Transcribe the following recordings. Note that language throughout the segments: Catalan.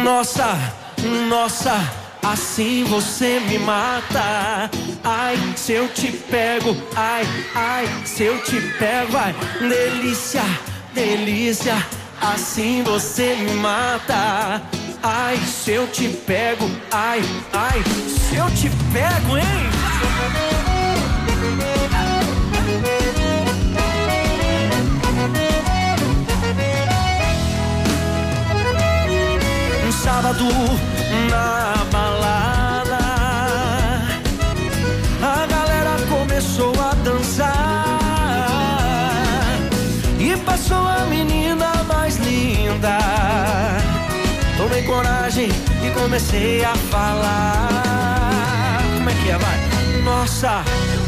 Nossa, assim você me mata. Ai, se eu te pego, ai, se eu te pego, ai, delícia, assim você me mata. Ai, se eu te pego, ai, se eu te pego, hein? Um sábado na balada, a galera começou a dançar e passou a menina mais linda. Tomei coragem e comecei a falar. Como é que é, vai? Nossa,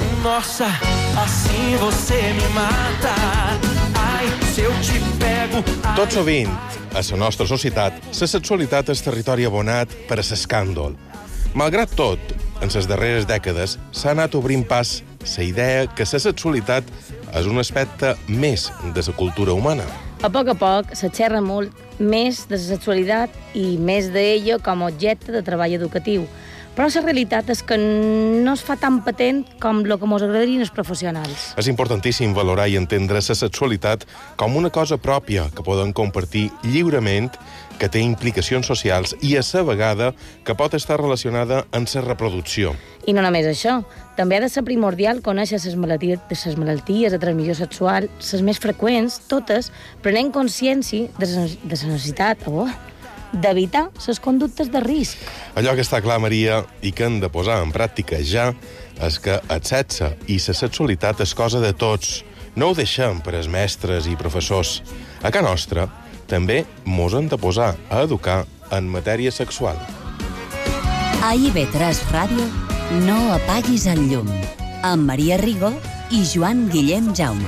assim você me mata. Ai, se eu te pego... Tot sovint, a la nostra societat, la sexualitat és territori abonat per a l'escàndol. Malgrat tot, en les darreres dècades s'ha anat obrint pas la idea que la sexualitat és un aspecte més de la cultura humana. A poc se xerra molt més de la sexualitat i més d'ella com a objecte de treball educatiu. Però la realitat és que no es fa tan patent com el que ens agradarien els professionals. És importantíssim valorar i entendre la sexualitat com una cosa pròpia que poden compartir lliurement, que té implicacions socials i a la vegada que pot estar relacionada amb la reproducció. I no només això, també ha de ser primordial conèixer les malalties de transmissió sexual, les més freqüents, totes, prenent consciència de la necessitat d'evitar les conductes de risc. Allò que està clar, Maria, i que hem de posar en pràctica ja, és que el sexe i la sexualitat és cosa de tots. No ho deixem per als mestres i professors. A casa nostra també mos hem de posar a educar en matèria sexual. A IB3 Ràdio, no apaguis el llum. Amb Maria Rigo i Joan Guillem Jaume.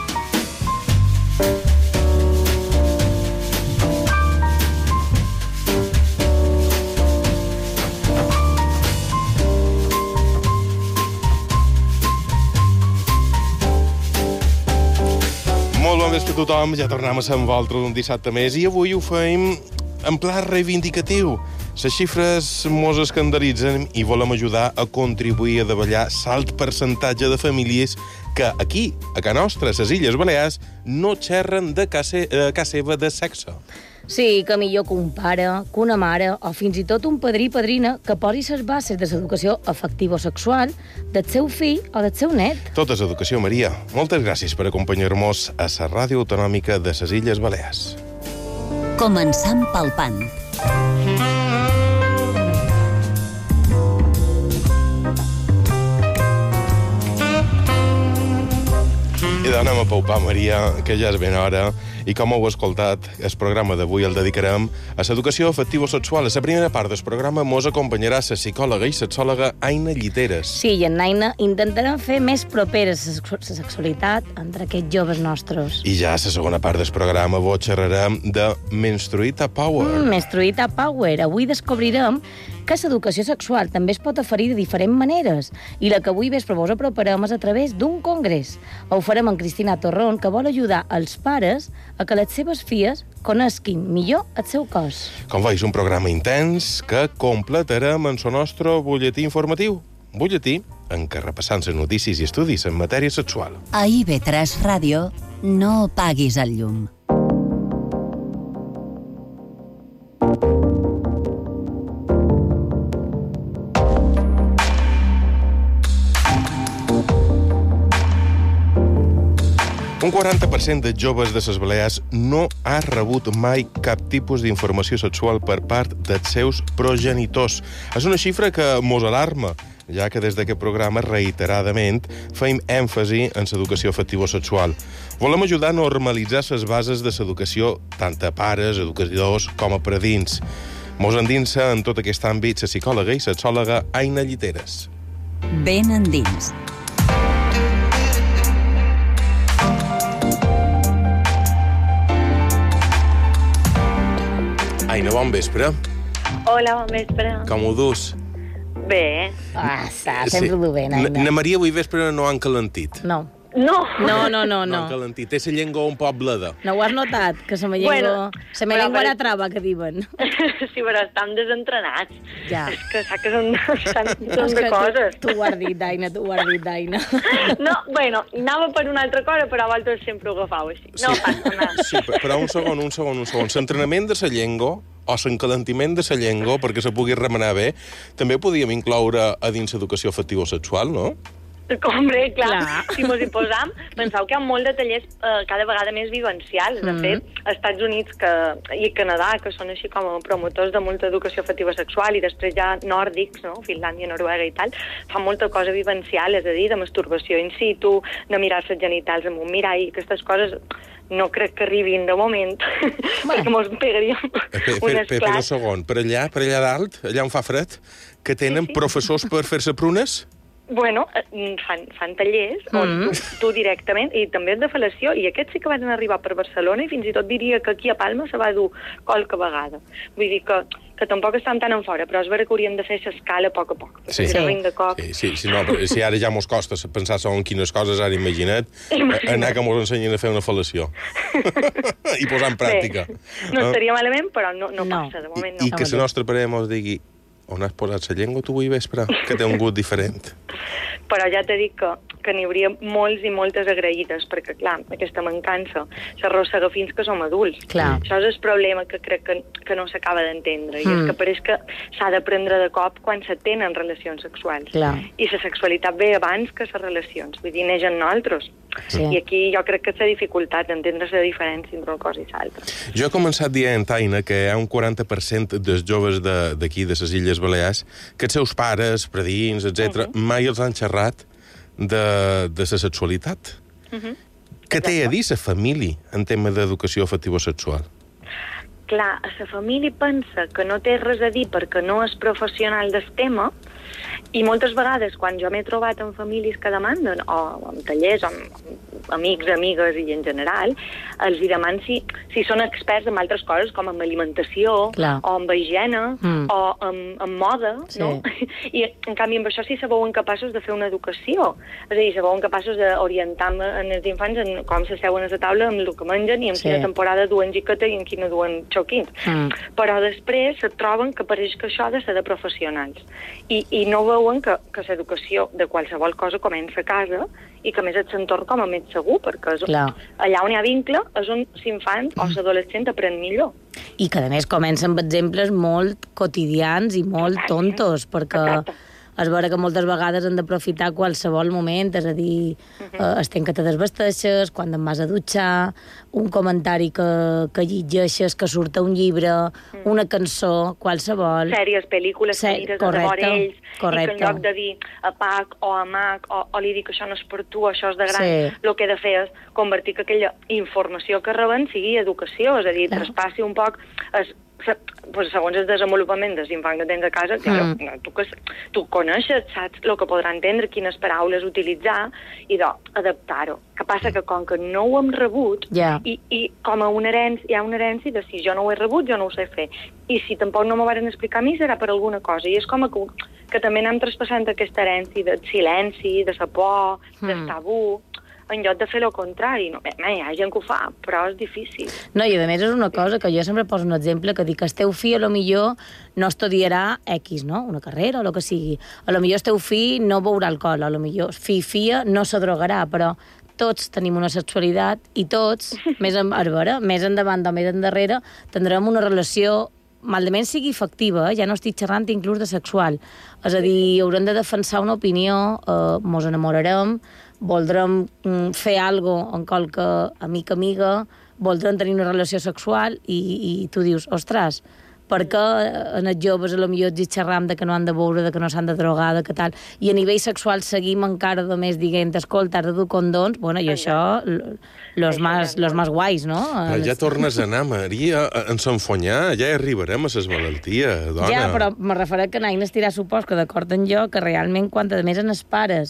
Molt bon vespre a tothom, ja tornem a ser amb vosaltres un dissabte més i avui ho fem en pla reivindicatiu. Les xifres mos escandalitzen i volem ajudar a contribuir a davallar l'alt percentatge de famílies que aquí, a casa nostra, a les Illes Balears, no xerren de casa seva de sexe. Sí, que millor que un pare, que una mare o fins i tot un padrí i padrina que posi les bases de l'educació afectivo-sexual del seu fill o del seu net. Tot és educació, Maria. Moltes gràcies per acompanyar-nos a la Ràdio Autonòmica de les Illes Balears. Començam palpant. I d'anem a palpar, Maria, que ja és ben hora, i com heu escoltat, el programa d'avui el dedicarem a l'educació afectivo-sexual. A la primera part del programa mos acompanyarà la psicòloga i sexòloga Aina Lliteres. Sí, i en Aina intentarem fer més propera la sexualitat entre aquests joves nostres. I ja a la segona part del programa vos xerrarem de Menstruita Power. Menstruita Power. Avui descobrirem que l'educació sexual també es pot oferir de diferents maneres i la que avui vespre vos aproparem és a través d'un congrés. Ho farem amb Cristina Torrón, que vol ajudar els pares a que les seves filles coneguin millor el seu cos. Com veus, un programa intens que completarem en el nostre butlletí informatiu. Butlletí en què repassant les notícies i estudis en matèria sexual. A IB3 Ràdio, no apaguis el llum. Un 40% de joves de les Balears no ha rebut mai cap tipus d'informació sexual per part dels seus progenitors. És una xifra que mos alarma, ja que des d'aquest programa reiteradament feim èmfasi en l'educació afectivo-sexual. Volem ajudar a normalitzar les bases de l'educació tant a pares, educadors com a predins. Mos endinsa en tot aquest àmbit la psicòloga i sexòloga Aina Lliteres. Ben endins. Aina, bon vespre. Hola, bon vespre. Com ho dus? Bé. Sempre ho du bé, Aina. Na Maria avui vespre no han calentit. No. No. No. Calentí. Té la llengua un poc bleda. No ho has notat? Que la meva llengua era trava, que diuen. Sí, però estan desentrenats. Ja. És que saps que són de coses. Tu ho has dit, Daina, No, bueno, anava per una altra cosa, però a vosaltres sempre ho agafau així. No passa res. Sí, però un segon. L'entrenament de la llengua o l'encalentiment de la llengua, perquè se pugui remenar bé, també podíem incloure a dins l'educació afectivo-sexual, no? Hombre, clar. Si mos hi posam, penseu que hi ha molt de tallers cada vegada més vivencials. De fet, als Estats Units i Canadà, que són així com a promotors de molta educació afectiva sexual, i després ja nòrdics, no? Finlàndia, Noruega i tal, fan molta cosa vivencial, és a dir, de masturbació in situ, de mirar-se els genitals amb un mirall, aquestes coses no crec que arribin de moment, perquè mos pegaríem un esclat. Per un segon, per allà dalt, allà on fa fred, que tenen professors per fer-se prunes? Bueno, fan tallers on tu directament, i també de fel·lació, i aquests sí que van arribar per Barcelona, i fins i tot diria que aquí a Palma se va dur qualque vegada. Vull dir que tampoc estan tan en fora, però és vera que hauríem de fer l'escala a poc a poc. Sí, si ara ja mos costa pensar en quines coses ara imagina't, anar que mos ensenyin a fer una fel·lació. I posar en pràctica. No estaria malament, però no passa, de moment no. I que la nostra parella mos digui on has posat la llengua tu avui vespre, que té un gust diferent. Però ja t'he dit que n'hi hauria molts i moltes agraïdes, perquè, clar, aquesta mancança s'arrossega fins que som adults. Clar. Això és el problema que crec que no s'acaba d'entendre, i és que pareix que s'ha d'aprendre de cop quan se tenen relacions sexuals. Clar. I la sexualitat ve abans que les relacions, vull dir, neix en nosaltres. Sí. I aquí jo crec que és la dificultat d'entendre la diferència entre una cosa i l'altra. Jo he començat dient, Aina, que hi ha un 40% dels joves d'aquí, de les Illes Balears, que els seus pares, predins, etc., mai els han xerrat de la sexualitat. Què té a dir la família en tema d'educació afectivo-sexual? Clar, la família pensa que no té res a dir perquè no és professional del tema, i moltes vegades, quan jo m'he trobat en famílies que demanden, o en tallers, amb amics, amigues i en general, els deman si són experts en altres coses, com en alimentació, o en higiene, o en moda, no? I, en canvi, amb això sí se veuen capaços de fer una educació. És a dir, se veuen capaços d'orientar els infants en com s'asseuen a la taula, amb el que mengen, i en quina temporada duen jiqueta i en quina duen xoquins. Però després se troben que pareix que això ha de ser de professionals. I no veuen que l'educació de qualsevol cosa comença a casa, i que a més és l'entorn com a més segur, perquè allà on hi ha vincle és on l'infant o l'adolescent aprèn millor. I que a més comença amb exemples molt quotidians i molt tontos, perquè és vera que moltes vegades han d'aprofitar qualsevol moment, és a dir, estem que te desvesteixes, quan te'n vas a dutxar, un comentari que llegeixes, que surt a un llibre, una cançó, qualsevol. Sèries, pel·lícules, que mires a devora ells, i que en lloc de dir a Pac o a Mac, o li dic que això no és per tu, això és de gran, el que he de fer és convertir que aquella informació que reben sigui educació, és a dir, traspassi un poc segons el desenvolupament de l'infant que tens a casa, tu coneixes, saps el que podrà entendre, quines paraules utilitzar, i adaptar-ho. Que passa que com que no ho hem rebut, i com a hi ha una herència de si jo no ho he rebut, jo no ho sé fer. I si tampoc no m'ho van explicar a mi, serà per alguna cosa. I és com que també anem traspassant aquesta herència del silenci, de la por, del tabú, en lloc de fer el contrari. Hi ha gent que ho fa, però és difícil. No, i a més és una cosa que jo sempre poso un exemple, que dic que el teu fill a lo millor no estudiarà X, no? Una carrera o el que sigui. A lo millor el teu fill no beurà alcohol, a lo millor filla no se drogarà, però tots tenim una sexualitat i tots, més endavant o més endarrere, tindrem una relació malament sigui efectiva, ja no estic xerrant inclús de sexual. És a dir, haurem de defensar una opinió, mos enamorarem, voldrem fer alguna cosa amb qualque amiga, voldrem tenir una relació sexual i tu dius, ostres, per què en els joves potser ens xerram de que no han de beure, de que no s'han de drogar, de que tal, i a nivell sexual seguim encara només dient, escolta, has de dur condons, bueno, i això, los más guais, no? Però ja tornes a anar, Maria, a s'enfonyar, ja arribarem a ses malalties, dona. Ja, però me refereix que n'hain estirar supòs que d'acord amb jo, que realment, quant a més en els pares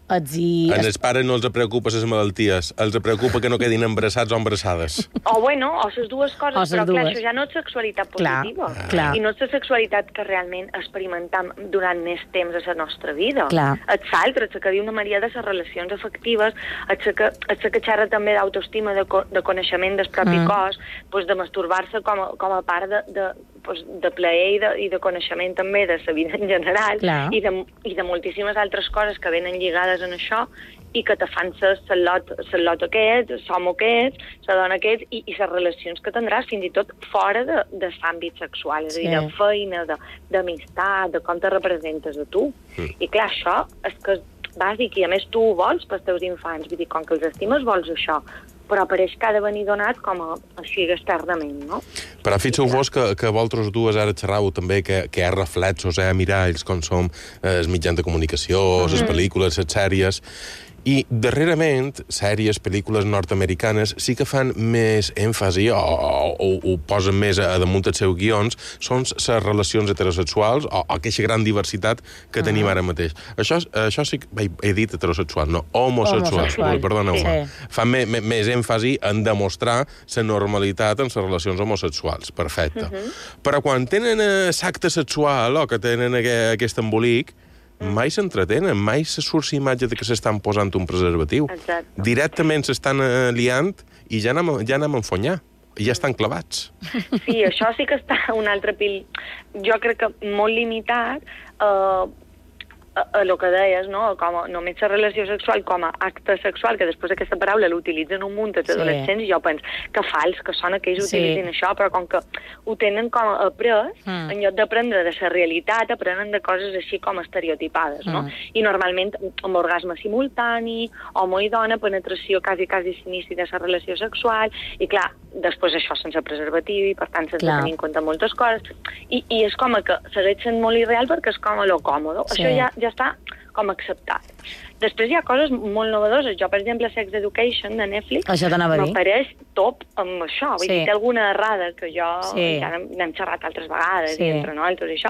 Els pares no els preocupa les malalties, els preocupa que no quedin embarassats o embarassades. O les dues coses, però clar, això ja no és sexualitat positiva. I no és la sexualitat que realment experimentam durant més temps a la nostra vida. És l'altre, és que diu una Maria de les relacions afectives, és que xerra també d'autoestima, de coneixement del propi cos, de masturbar-se com a part de plaer i de coneixement també de la vida en general i de moltíssimes altres coses que venen lligades en això i que te fan ser lot aquest, som aquest, la dona aquest i les relacions que tindràs fins i tot fora de l'àmbit sexual, és a dir, de feina, d'amistat, de com te representes a tu. I clar, això és que és bàsic i a més tu ho vols pels teus infants, vull dir, com que els estimes vols això, però pareix que ha de venir donat com així externament, no? Però fixeu-vos que vosaltres dues ara xerrau també que hi ha reflexos, miralls, com som els mitjans de comunicació, les pel·lícules, les sèries. I darrerament, sèries, pel·lícules nord-americanes sí que fan més èmfasi o ho posen més a damunt dels seus guions, són les relacions heterosexuals o aquesta gran diversitat que tenim ara mateix. Això sí que he dit heterosexual, no, homosexual. Perdoneu-me. Fan més èmfasi en demostrar la normalitat en les relacions homosexuals. Perfecte. Però quan tenen l'acte sexual o que tenen aquest embolic, mai s'entretenen, mai se surt la imatge que s'estan posant un preservatiu. Exacte. Directament s'estan liant i ja anem a enfonyar. Ja estan clavats. Sí, això sí que està un altre pil. Jo crec que molt limitat a lo que deies, no? Com només la relació sexual com a acte sexual, que després aquesta paraula l'utilitzen un munt dels adolescents, i jo penso que fals, que sona que ells utilitzen això, però com que ho tenen com après, en lloc d'aprendre de la realitat, aprenen de coses així com estereotipades, no? I normalment amb orgasme simultani, home i dona, penetració quasi s'inici de la relació sexual, i clar, després això sense preservatiu, i per tant sense tenir en compte moltes coses, i és com que segueix sent molt irreal perquè és com a lo còmodo. Això ja està com acceptat. Després hi ha coses molt novedoses. Jo, per exemple, Sex Education, de Netflix, m'apareix top amb això. Vull dir, té alguna errada que jo ja n'hem xerrat altres vegades, i entre nosaltres i això,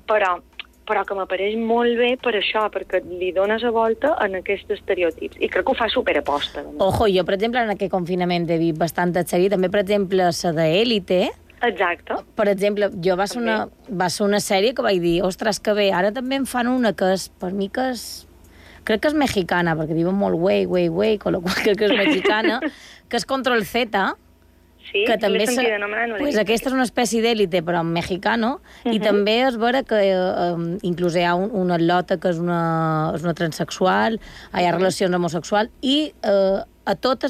però que m'apareix molt bé per això, perquè li dones a volta en aquests estereotips. I crec que ho fa superaposta. Ojo, jo, per exemple, en aquest confinament he vist bastanta sèrie, també, per exemple, la d'Élite. Exacte. Per exemple, jo va ser una sèrie que vaig dir, ostres, que bé, ara també en fan una que és, per mi que és... Crec que és mexicana, perquè diuen molt güey, con lo qual crec que és mexicana, que és Control Z, sí, que també pues aquesta és una espècie d'élite, però en mexicano, i també és vera que inclús hi ha una atleta que és una transexual, hi ha relacions homosexuals, i a totes,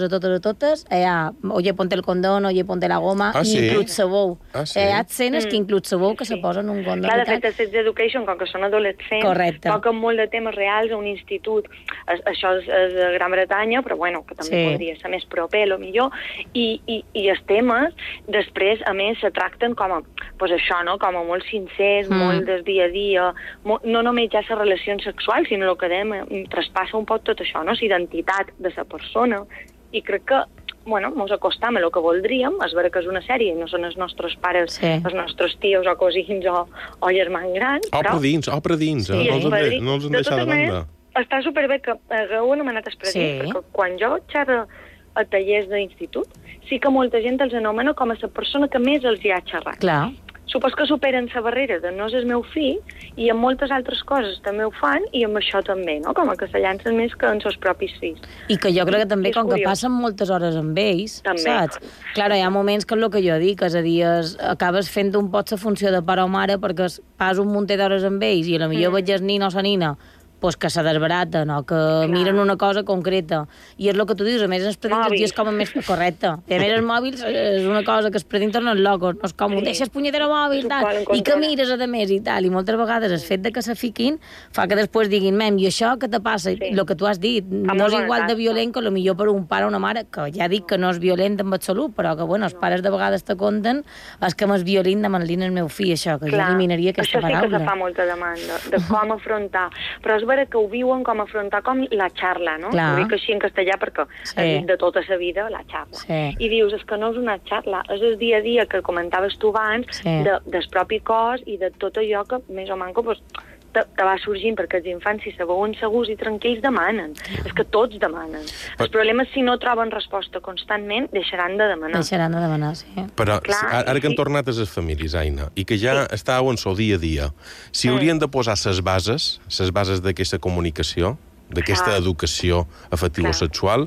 hi ha oye, ponte el condón, oye, ponte la goma, i inclús sabou. Hi ha escenes que inclús sabou que se posen un condón. Clar, de fet, el Sex Education, com que són adolescents, toquen molt de temes reals a un institut. Això és de Gran Bretanya, però bueno, que també podria ser més proper, millor. I els temes, després, a més, se tracten com a, pues això, no?, com a molt sincers, molt del dia a dia, no només ja les relacions sexuals, sinó el que dèiem, traspassa un poc tot això, no?, l'identitat de la persona, i crec que ens acostam a el que voldríem, és vera que és una sèrie, no són els nostres pares, els nostres tios o cosins o germans grans, però... O predins, no els han deixat de banda. Està superbé que hagueu anomenat els predins, perquè quan jo xerro a tallers d'institut, sí que molta gent els anomena com a la persona que més els hi ha xerrat. Clar. Supos que superen la barrera de no és el meu fill, i amb moltes altres coses també ho fan, i amb això també, no? Com que se llancen més que en els propis fills. I que jo crec que també, com que passen moltes hores amb ells, saps? Clar, hi ha moments que és el que jo dic, és a dir, acabes fent un pot la funció de pare o mare perquè pas un munter d'hores amb ells, i potser veig el nin o la nina pues que se desbaraten o que miren una cosa concreta. I és el que tu dius, a més els predins els dies com a més correcte. I a més els mòbils és una cosa que els predins tornen locos, no és com deixes punyetero mòbil tal, i que mires a més i tal, i moltes vegades el fet de que se fiquin fa que després diguin, i això què te passa? El que tu has dit, no és igual de violent que potser per un pare o una mare, que ja dic que no és violent en absolut, però que els pares de vegades te conten és que m'és violent demanant al meu fill, això, que jo eliminaria aquesta paraula. Això sí que se fa molta demanda, de com afrontar. Però és vera que ho viuen com afrontar com la xarla, no? Ho dic així en castellà perquè de tota la vida la xarla. I dius, és que no és una xarla, és el dia a dia que comentaves tu abans del propi cos i de tot allò que més o manco te va sorgint perquè els infants, si se veuen segurs i tranquils, demanen. És que tots demanen. El problema és si no troben resposta constantment, deixaran de demanar. Deixaran de demanar, sí. Però ara que han tornat a les famílies, Aina, i que ja estàveu en el dia a dia, si haurien de posar les bases d'aquesta comunicació, d'aquesta educació afectivo-sexual,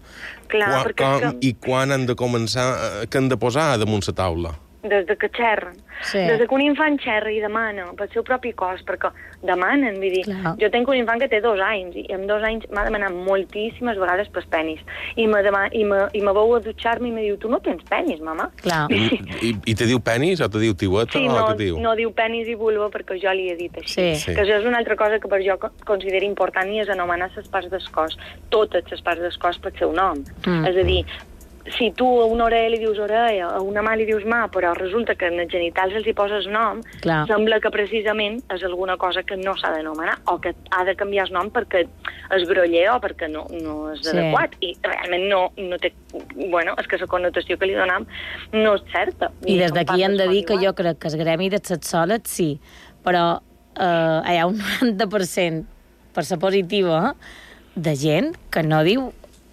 i quan han de començar, que han de posar damunt la taula? Des de que xerren. Sí. Des que un infant xerra i demana pel seu propi cos, perquè demanen, vull dir, jo tinc un infant que té 2 anys, i amb 2 anys m'ha demanat moltíssimes vegades pels penis, i me veu a dutxar-me i me diu, tu no tens penis, mama? Clar. I te diu penis o te diu tiueta? Sí, no diu penis i vulva perquè jo li he dit així. Sí. Que això és una altra cosa que per jo considero important i és anomenar les parts del cos, totes les parts del cos pel seu nom. És a dir, si tu a una orella li dius orella, a una mà li dius mà, però resulta que en els genitals els hi poses nom, sembla que precisament és alguna cosa que no s'ha d'anomenar o que ha de canviar el nom perquè és groller o perquè no és adequat. I realment no té... Bueno, és que la connotació que li donem no és certa. I des d'aquí hem de dir que jo crec que el gremi de sexòlegs sí, però hi ha un 90% per ser positiva de gent que no diu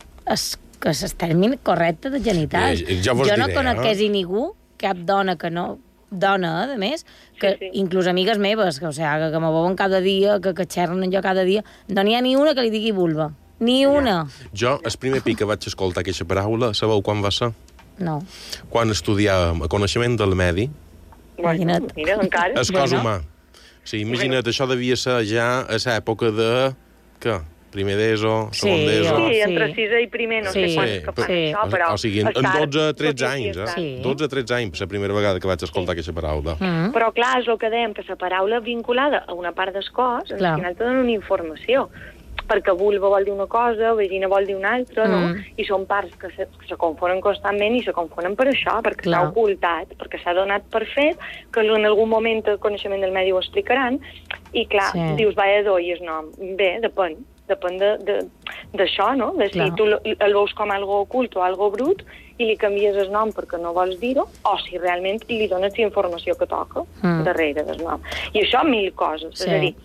que és el terme correcte de genitals. Jo no conec quasi ningú, cap dona que no... Dona, a més, que inclús amigues meves, que me veuen cada dia, que xerren jo cada dia, no n'hi ha ni una que li digui vulva. Ni una. Jo, el primer pic que vaig escoltar aquesta paraula, sabeu quan va ser? No. Quan estudiàvem coneixement del medi. Imagina't. Mira, encara. El cos humà. Sí, imagina't, això devia ser ja a l'època de... Què? Primer d'ESO, segon d'ESO... Sí, entre 6 i primer, no sé quants que fan això, però... O sigui, en 12-13 anys, 12-13 anys, la primera vegada que vaig escoltar aquesta paraula. Però, clar, és el que dèiem, que la paraula vinculada a una part del cos, al final te dona una informació, perquè vulva vol dir una cosa, vagina vol dir una altra, no? I són parts que se confonen constantment i se confonen per això, perquè s'ha ocultat, perquè s'ha donat per fet, que en algun moment el coneixement del medi ho explicaran, i clar, dius, vaya do, i és nom. Bé, depèn d'això, no? De si tu el veus com algo ocult o algo brut i li canvies el nom perquè no vols dir-ho, o si realment li dones la informació que toca darrere del nom. I això 1000 coses. És a dir,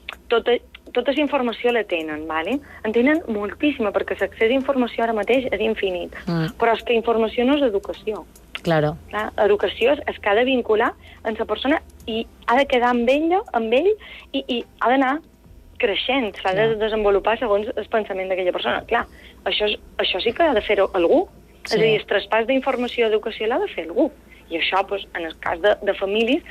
tota la informació la tenen, ¿vale? En tenen moltíssima, perquè l'accés a informació ara mateix és infinit. Però és que informació no és educació. Claro. Educació és que ha de vincular amb la persona i ha de quedar amb ell i ha d'anar creixent, s'ha de desenvolupar segons el pensament d'aquella persona. Clar, això sí que ha de fer-ho algú. És a dir, el traspàs d'informació i educació l'ha de fer algú. I això, en el cas de famílies,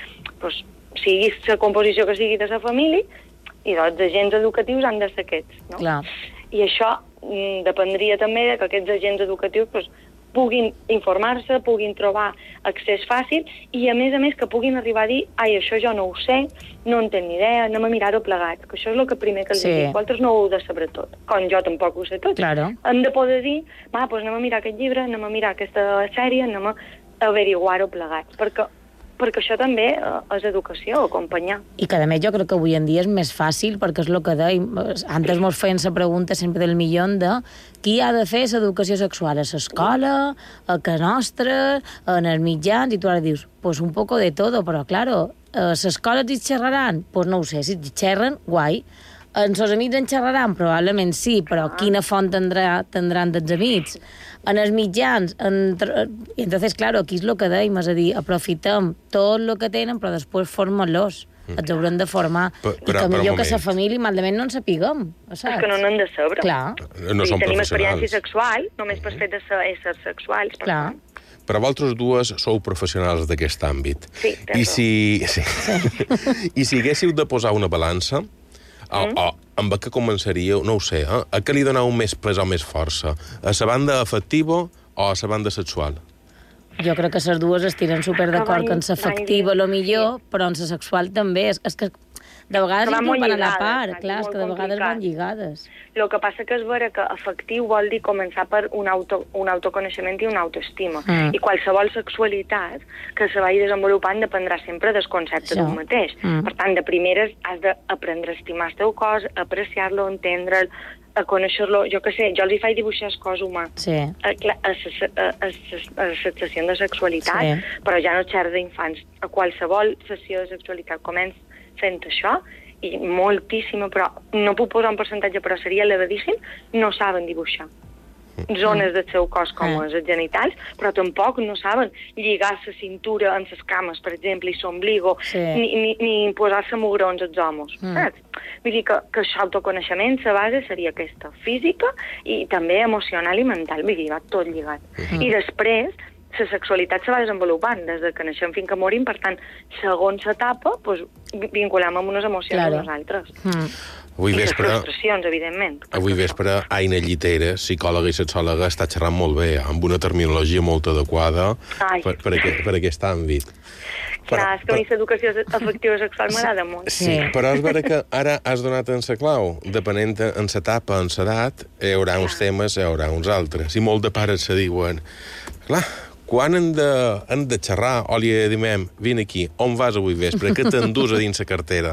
sigui la composició que sigui de la família, i els agents educatius han de ser aquests. No? I això dependria també que aquests agents educatius puguin informar-se, puguin trobar accés fàcil i, a més, que puguin arribar a dir això jo no ho sé, no en tenc ni idea, anem a mirar-ho plegats, que això és el que primer que els dic. Vosaltres no ho heu de saber tot, com jo tampoc ho sé tot. Hem de poder dir, anem a mirar aquest llibre, anem a mirar aquesta sèrie, anem a averiguar-ho plegats, perquè això també és educació, acompanyar. I que, a més, jo crec que avui en dia és més fàcil, perquè és el que dèiem, antes mos feien la pregunta sempre del milió de qui ha de fer l'educació sexual, a l'escola, a casa nostra, en els mitjans, i tu ara dius, pues un poco de todo, però, claro, a l'escola hi xerraran? Pues no ho sé, si hi xerren, guai. En els amics en xerraran? Probablement sí, però quina font tindran dels amics? En els mitjans, i entonces, claro, aquí és el que dèiem, és a dir, aprofitem tot el que tenen, però després formen-los. Els haurem de formar. I que millor que la família, malament, no en sapiguem. És que no n'han de saber. Clar. No són tenim professionals. experiència sexual, només per fet de ser éssers sexuals. Clar. Però vosaltres dues sou professionals d'aquest àmbit. Sí, I si haguéssiu de posar una balança, amb què començaríeu? No ho sé, a què li doneu més pes o més força? A la banda afectiva o a la banda sexual? Jo crec que les dues estiren superd'acord que en l'afectiva lo millor, però en la sexual també. És que de vegades inclús van a la part, clar, és que de vegades van lligades. El que passa que és vera que afectiu vol dir començar per un autoconeixement i una autoestima. I qualsevol sexualitat que se vagi desenvolupant dependrà sempre del concepte d'un mateix. Per tant, de primeres has d'aprendre a estimar el teu cos, apreciar-lo, entendre'l, a conèixer-lo, jo què sé, jo els hi faig dibuixar el cos humà a la sessió de sexualitat, però ja no xerro d'infants. A qualsevol sessió de sexualitat comença fent això i moltíssima, però no puc posar un percentatge, però seria elevadíssim, no saben dibuixar zones del seu cos com els genitals, però tampoc no saben lligar la cintura amb les cames, per exemple, i l'ombligo, ni posar-se mugrons als homes, saps? Vull dir que això autoconeixement, la base seria aquesta, física i també emocional i mental, vull dir, va tot lligat. I després, la sexualitat se va desenvolupant des que naixem fins que morim, per tant, segons l'etapa, vinculem amb unes emocions a nosaltres. Avui I les vespre, frustracions, evidentment. avui vespre, Aina Llitera, psicòloga i sexòloga, està xerrant molt bé, amb una terminologia molt adequada per aquest àmbit. Clar, és que a mi l'educació afectiva sexual m'agrada molt. Sí, però és vera que ara has donat en la clau. Depenent en l'etapa, en l'edat, hi haurà uns temes, hi haurà uns altres. I molt de pares se diuen, clar, quan han de xerrar, o li diem, vine aquí, on vas avui vespre, què t'endús a dins la cartera?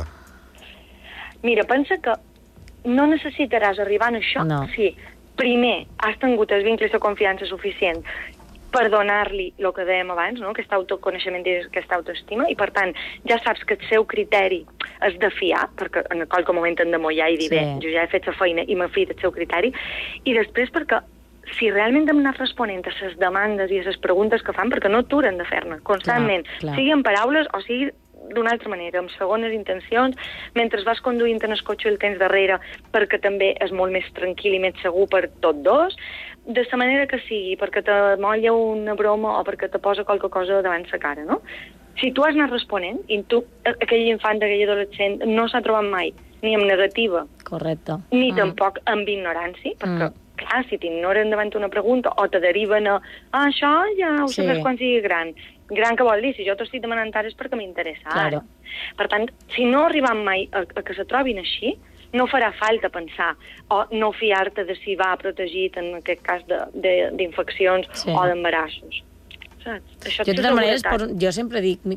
Mira, pensa que no necessitaràs arribar a això si primer has tingut el vincle i la confiança suficient per donar-li el que dèiem abans, no? Aquest autoconeixement i aquesta autoestima, i per tant ja saps que el seu criteri és de fiar, perquè en qualsevol moment hem de mollar i dir, bé, jo ja he fet la feina i m'he fiat el seu criteri, i després perquè si realment hem anat responent a les demandes i a les preguntes que fan, perquè no aturen de fer-ne constantment, sigui en paraules o sigui d'una altra manera, amb segones intencions, mentre vas conduint en el cotxe el tens darrere, perquè també és molt més tranquil i més segur per tots dos, de la manera que sigui, perquè te molla una broma o perquè te posa qualque cosa davant la cara, no? Si tu has anat responent, i tu, aquell infant, aquell adolescent, no s'ha trobat mai ni amb negativa, ni tampoc amb ignorància, perquè, clar, si t'ignoren davant una pregunta o te deriven a això ja ho sabràs quan sigui gran. Gran que vol dir, si jo t'ho estic demanant ara és perquè m'interessa ara. Per tant, si no arribem mai a que se trobin així, no farà falta pensar o no fiar-te de si va protegit en aquest cas d'infeccions o d'embarassos. Saps? Jo, de totes maneres, jo sempre dic...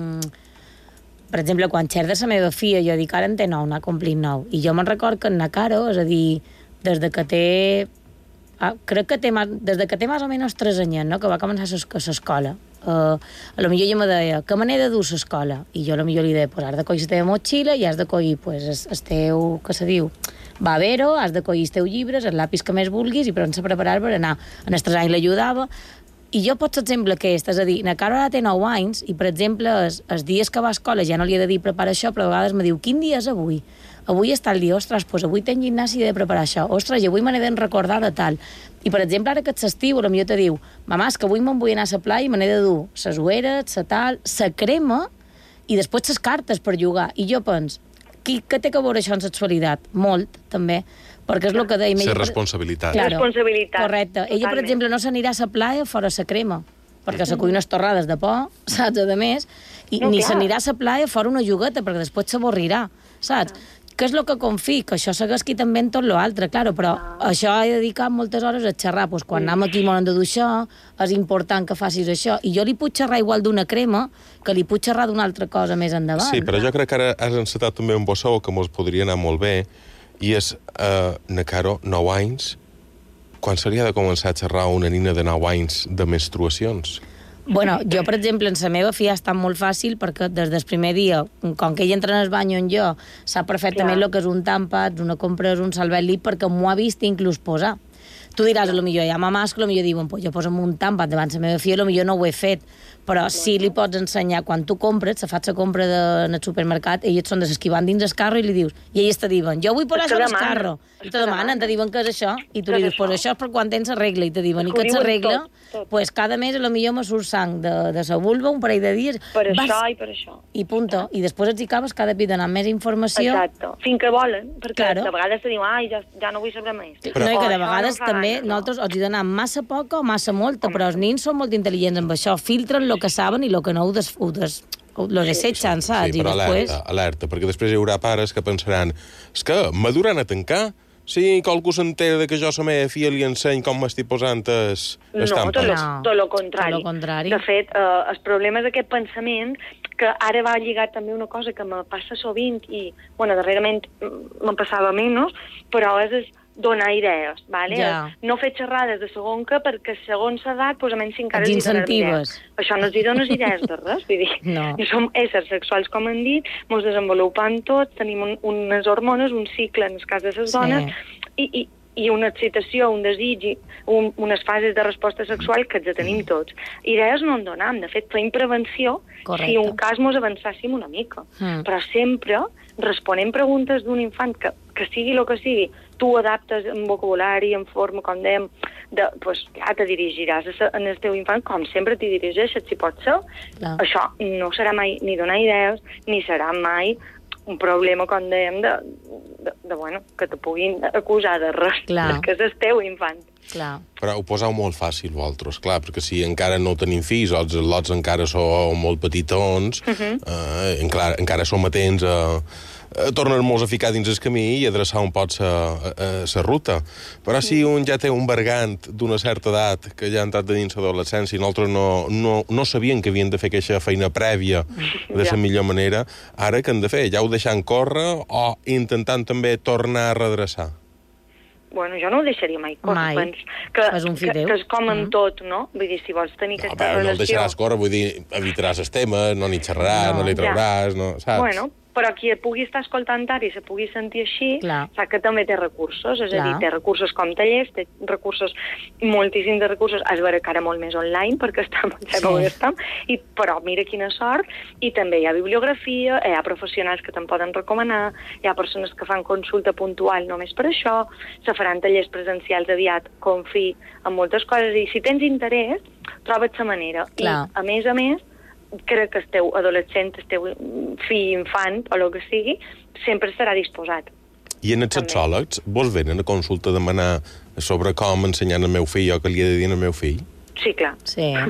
Per exemple, quan xer de la meva filla, jo dic, ara en té 9, n'ha complit 9. I jo me'n record que en Nakaro, és a dir, des de que té... crec que té més o menys 3 anys, no?, que va començar a l'escola. A lo millor jo me deia, que me n'he de dur a l'escola? I jo a lo millor li deia, has de collir la teva motxilla i has de collir el teu, què se diu, babero, has de collir els teus llibres, el lápiz que més vulguis, i per-se preparar per anar. En els 3 anys l'ajudava. I jo pots exemple aquest, és a dir, na cara ara té 9 anys, i per exemple, els dies que va a escola ja no li he de dir prepara això, però a vegades me diu, quin dia és avui? Avui està el dia, ostres, doncs avui tenc gimnàs i he de preparar això, ostres, i avui me n'he de recordar de tal. I, per exemple, ara que ets estiu, potser te diu, mamà, és que avui me'n vull anar a la playa i me n'he de dur les ulleres, la tal, la crema, i després les cartes per jugar. I jo penso, què té que veure això en sexualitat? Molt, també, perquè és el que deia... La responsabilitat. Claro, responsabilitat. Correcte. Ella, per exemple, no s'anirà a la playa fora la crema, perquè se cull unes torrades de por, saps, a més, i ni s'anirà a la playa fora una jugueta, perquè després s'avorrirà, saps? Què és el que confio? Que això s'haguesqui també en tot l'altre, claro, però això he dedicat moltes hores a xerrar. Pues, quan anem aquí molt de dur això, és important que facis això. I jo li puc xerrar igual d'una crema que li puc xerrar d'una altra cosa més endavant. Sí, però jo crec que ara has encetat també un bossó que mos podria anar molt bé, i és, Nakaro, 9 anys, quan seria de començar a xerrar una nina de 9 anys de menstruacions? Bueno, jo, per exemple, en la meva filla ha estat molt fàcil perquè des del primer dia, com que ella entra en el bany on jo, sap perfectament el que és un tàmpat, una compres, un salvet lip, perquè m'ho ha vist inclús posar. Tu diràs, potser hi ha mamàs que potser diuen, jo posa'm un tàmpat davant la meva filla, potser no ho he fet, però sí li pots ensenyar, quan tu compres, se fas la compra en el supermercat, ells són de les que van dins el carro i li dius, i ells te diuen, jo vull posar això en el carro. I te demanen, te diuen què és això, i tu li dius, pues això és per quan tens la regla, i te diuen, i que ets la regla, pues cada mes potser me surt sang de la vulva un parell de dies. Per això i per això. I punto. I després els acabes cada dia donant més informació. Exacte. Fins que volen, perquè de vegades te diuen, ai, ja no vull saber més. No, i que de vegades també nosaltres els hi donem massa poca o massa molta, però els nins són molt intel·ligents amb això, filtren el que saben i el que no ho desitgen, saps? Sí, però alerta, perquè després hi haurà pares que pensaran, és que m'aduran a tancar? Si qualcú s'entera que jo a la meva filla li enseny com m'estic posant estampa. No, tot lo contrari. De fet, el problema és aquest pensament que ara va lligat també una cosa que me passa sovint i, bueno, darrerament me'n passava menys, però és donar idees, ¿vale? Ja. No fer xerrades de segon que, perquè segons l'edat, doncs, almenys 5 Els incentives. Això no els hi dones idees de res, vull dir, No. som éssers sexuals, com han dit, ens desenvolupam tots, tenim unes hormones, un cicle, en el cas de les dones, i una excitació, un desig, unes fases de resposta sexual que ens tenim tots. Idees no en donam, de fet, feim prevenció si un cas mos avançàssim una mica. Però sempre responem preguntes d'un infant que sigui el que sigui, tu adaptes en vocabulari, en forma, com dèiem, doncs ja te dirigiràs en el teu infant com sempre t'hi dirigeixes, si pot ser. Clar. Això no serà mai ni donar idees, ni serà mai un problema, com dèiem, bueno, que te puguin acusar de res, perquè és el teu infant. Clar. Però ho poseu molt fàcil, vosaltres, clar, perquè si encara no tenim fills, o els lots encara són molt petitons, encara som atents a tornar-nos a ficar dins el camí i adreçar un poc la ruta. Però si un ja té un bergant d'una certa edat, que ja ha entrat dins l'adolescència, i nosaltres no sabien que havien de fer aquesta feina prèvia de la millor manera, ara què han de fer? Ja ho deixant córrer o intentant també tornar a redreçar? Bueno, jo no ho deixaria mai córrer. Que és com en tot, no? Vull dir, si vols tenir aquesta relació... No el deixaràs córrer, vull dir, evitaràs el tema, no n'hi xerraràs, no li trauràs, no, saps? Bueno, però qui pugui estar escoltant ara i se pugui sentir així, sap que també té recursos, és a dir, té recursos com tallers, té recursos, moltíssims de recursos, es veure que ara molt més online, perquè estem, però mira quina sort, i també hi ha bibliografia, hi ha professionals que te'n poden recomanar, hi ha persones que fan consulta puntual només per això, se faran tallers presencials aviat, confi en moltes coses, i si tens interès, troba't la manera. I, a més, crec que el teu adolescent, el teu fill, infant, o el que sigui, sempre estarà disposat. I en els sexòlegs, vos venen a consulta a demanar sobre com ensenyar al meu fill o què li he de dir al meu fill? Sí, clar.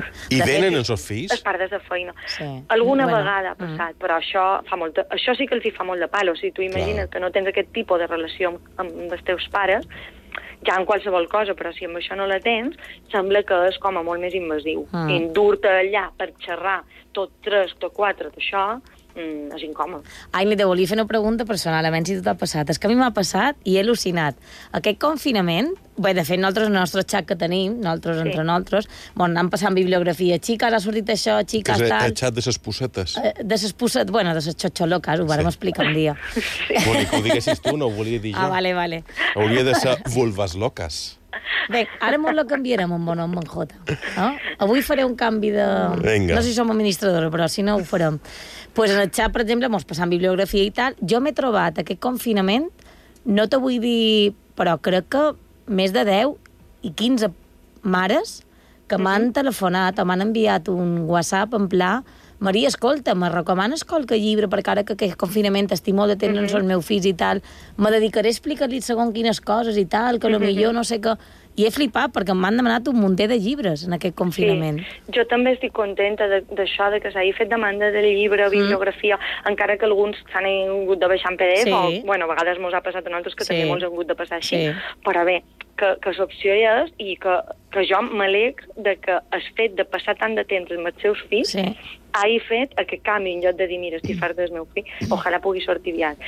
I venen els seus fills? És part de la feina. Alguna vegada ha passat, però això sí que els hi fa molt de pal. O sigui, tu imagina't que no tens aquest tipus de relació amb els teus pares, ja en qualsevol cosa, però si amb això no la tens, sembla que és com a molt més invasiu. I dur-te allà per xerrar tot 3, tot 4, d'això, és incòmode. Ai, te volia fer una pregunta personalment, si tot ha passat. És que a mi m'ha passat i he al·lucinat. Aquest confinament, bé, de fet, nosaltres, el nostre xat que tenim, nosaltres entre nosaltres, anem passant bibliografia. Xiques, ha sortit això, xiques, tal... El xat de ses pussetes. De ses pussetes, bueno, de ses xotxolocas, ho vàrem explicar un dia. Volia que ho diguessis tu, no ho volia dir jo. Ah, vale. Hauria de ser vulves loques. Bé, ara molt la canviarem amb bon nom en Jota. Avui faré un canvi de... No sé si som administradora, però si no ho farem. Pues en el xat, per exemple, mos passant bibliografia i tal, jo m'he trobat aquest confinament, no te vull dir, però crec que més de 10 i 15 mares que m'han telefonat o m'han enviat un WhatsApp en pla: Maria, escolta, me recomanes qualque llibre, perquè ara que aquest confinament estic molt de temps amb els meus fills i tal, me dedicaré a explicar-li segons quines coses i tal, que potser no sé què... I he flipat, perquè m'han demanat un munter de llibres en aquest confinament. Sí, jo també estic contenta d'això, de que s'hagi fet demanda de llibre, bibliografia, encara que alguns s'han hagut de baixar en PDF, o, bueno, a vegades mos ha passat a nosaltres que també mos han hagut de passar així. Però bé, que l'opció hi és, i que jo m'alegro de que el fet de passar tant de temps amb els seus fills hagi fet aquest canvi, en lloc de dir, mira, estic farta del meu fill, ojalà pugui sortir aviat.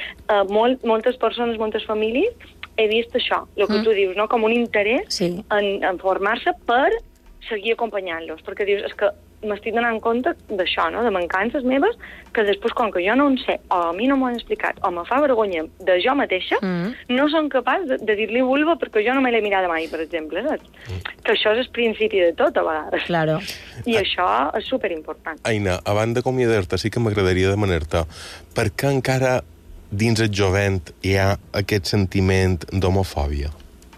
Moltes persones, moltes famílies, he vist això, el que tu dius, no? Com un interès en formar-se per seguir acompanyant-los, perquè dius, és que m'estic donant compte d'això, no? De mancances meves, que després, com que jo no en sé, o a mi no m'ho han explicat, o me fa vergonya de jo mateixa, no som capaç de dir-li vulva perquè jo no me l'he mirada mai, per exemple, saps? Que això és el principi de tot, a vegades. Claro. I això és superimportant. Aina, abans d'acomiadar-te, sí que m'agradaria demanar-te per què encara dins el jovent hi ha aquest sentiment d'homofòbia?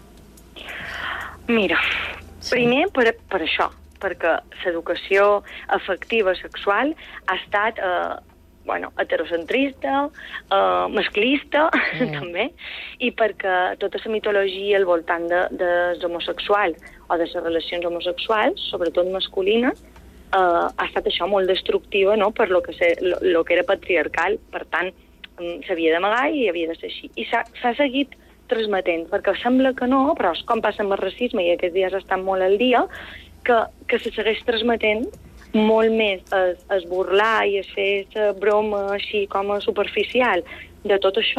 Mira, primer per això, perquè l'educació afectiva sexual ha estat heterocentrista, masclista, també, i perquè tota la mitologia al voltant dels homosexuals o de les relacions homosexuals, sobretot masculines, ha estat això molt destructiva, no?, per lo que era patriarcal. Per tant, s'havia d'amagar i havia de ser així. I s'ha seguit transmetent, perquè sembla que no, però és com passa amb el racisme, i aquests dies estan molt al dia, que se segueix transmetent molt més es burlar i es fer broma així com a superficial de tot això,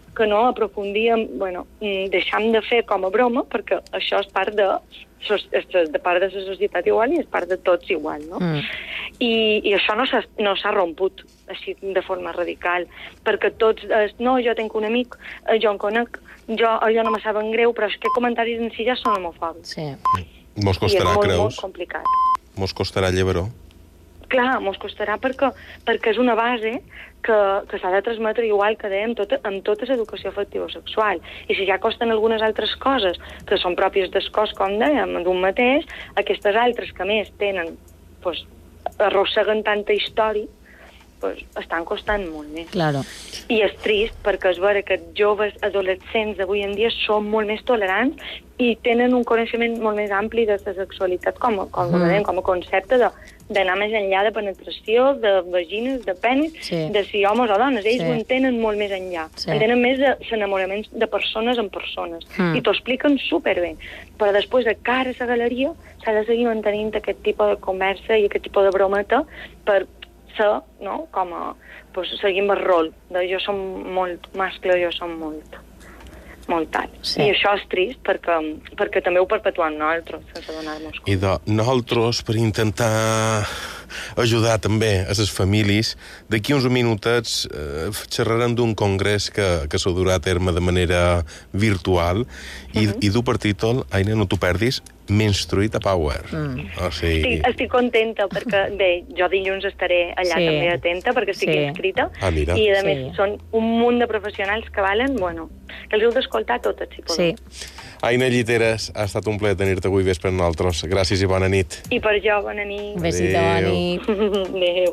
que no aprofundim, deixam de fer com a broma, perquè això és part de la societat igual i és part de tots igual, no? I això no s'ha romput així de forma radical, perquè tots, no, jo tinc un amic, jo en conec, jo no me saben greu, però és que comentaris en si ja són homofòbics. Sí. Mos costarà, creus? I és molt complicat. Mos costarà llevar-ho. Clar, mos costarà perquè és una base que s'ha de transmetre igual que dèiem amb tota l'educació afectivo-sexual. I si ja costen algunes altres coses que són pròpies del cos, com dèiem, d'un mateix, aquestes altres que més tenen, arrosseguen tanta història, estan costant molt més. Claro. I és trist perquè és vera que joves adolescents d'avui en dia són molt més tolerants i tenen un coneixement molt més ampli de la sexualitat com a concepte d'anar més enllà de penetració, de vagines, de penis, de si homes o dones. Ells ho entenen molt més enllà. Entenen més de l'enamorament de persones en persones. I t'ho expliquen superbé. Però després, de cara a la galeria, s'ha de seguir mantenint aquest tipus de conversa i aquest tipus de brometa per ser, no?, com a... seguim el rol de jo som molt mascle, jo som molt tal. Sí. I això és trist perquè també ho perpetuem nosaltres, sense donar-nos compte. I nosaltres, per intentar ajudar també a les famílies, d'aquí uns minutets xerrarem d'un congrés que s'ha durat a terme de manera virtual i du per títol, Aina, no t'ho perdis, Menstruït a Power. O sigui... Sí, estic contenta perquè jo dilluns estaré allà també atenta perquè estic inscrita i a més són un munt de professionals que valen, que els heu d'escoltar totes, si podeu. Aina Lliteres, ha estat un plaer tenir-te avui vespre amb nosaltres. Gràcies i bona nit. I per jo, bona nit. Un besito, bona nit. Adéu.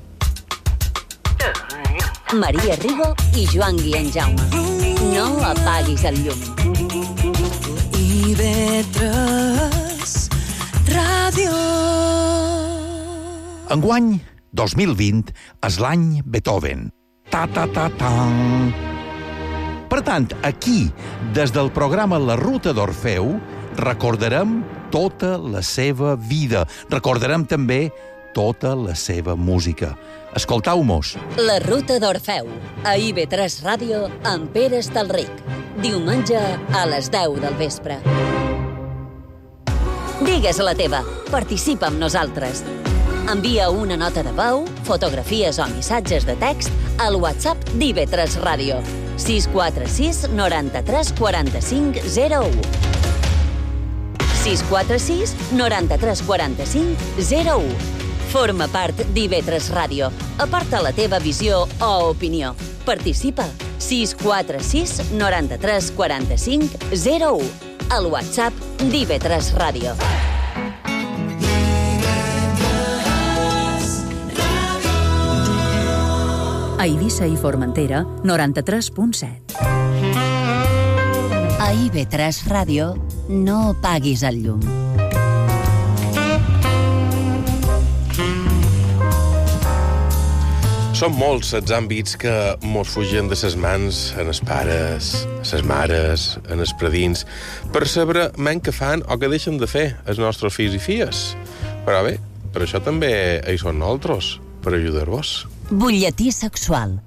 Maria Rigo i Joan Guillem Jaume. No apaguis el llum. IB3 Ràdio. Enguany, 2020, és l'any Beethoven. Ta-ta-ta-tan. Per tant, aquí, des del programa La Ruta d'Orfeu, recordarem tota la seva vida. Recordarem també tota la seva música. Escoltau-mos. La Ruta d'Orfeu, a IB3 Ràdio, amb Pere Estalric. Diumenge a les 10 del vespre. Digues la teva. Participa amb nosaltres. Envia una nota de veu, fotografies o missatges de text al WhatsApp d'IB3 Ràdio. 646 93 45 01. 646 93 45 01. Forma part d'IB3 Ràdio. Aporta la teva visió o opinió. Participa. 646 93 45 01. Al WhatsApp d'IB3 Ràdio. A Eivissa i Formentera, 93.7. A IB3 Ràdio, no apaguis el llum. Són molts els àmbits que mos fugien de ses mans, en els pares, ses mares, en els predins, per saber men que fan o que deixen de fer els nostres fills i filles. Però bé, per això també hi són nosaltres, per ajudar-vos. Butlletí sexual.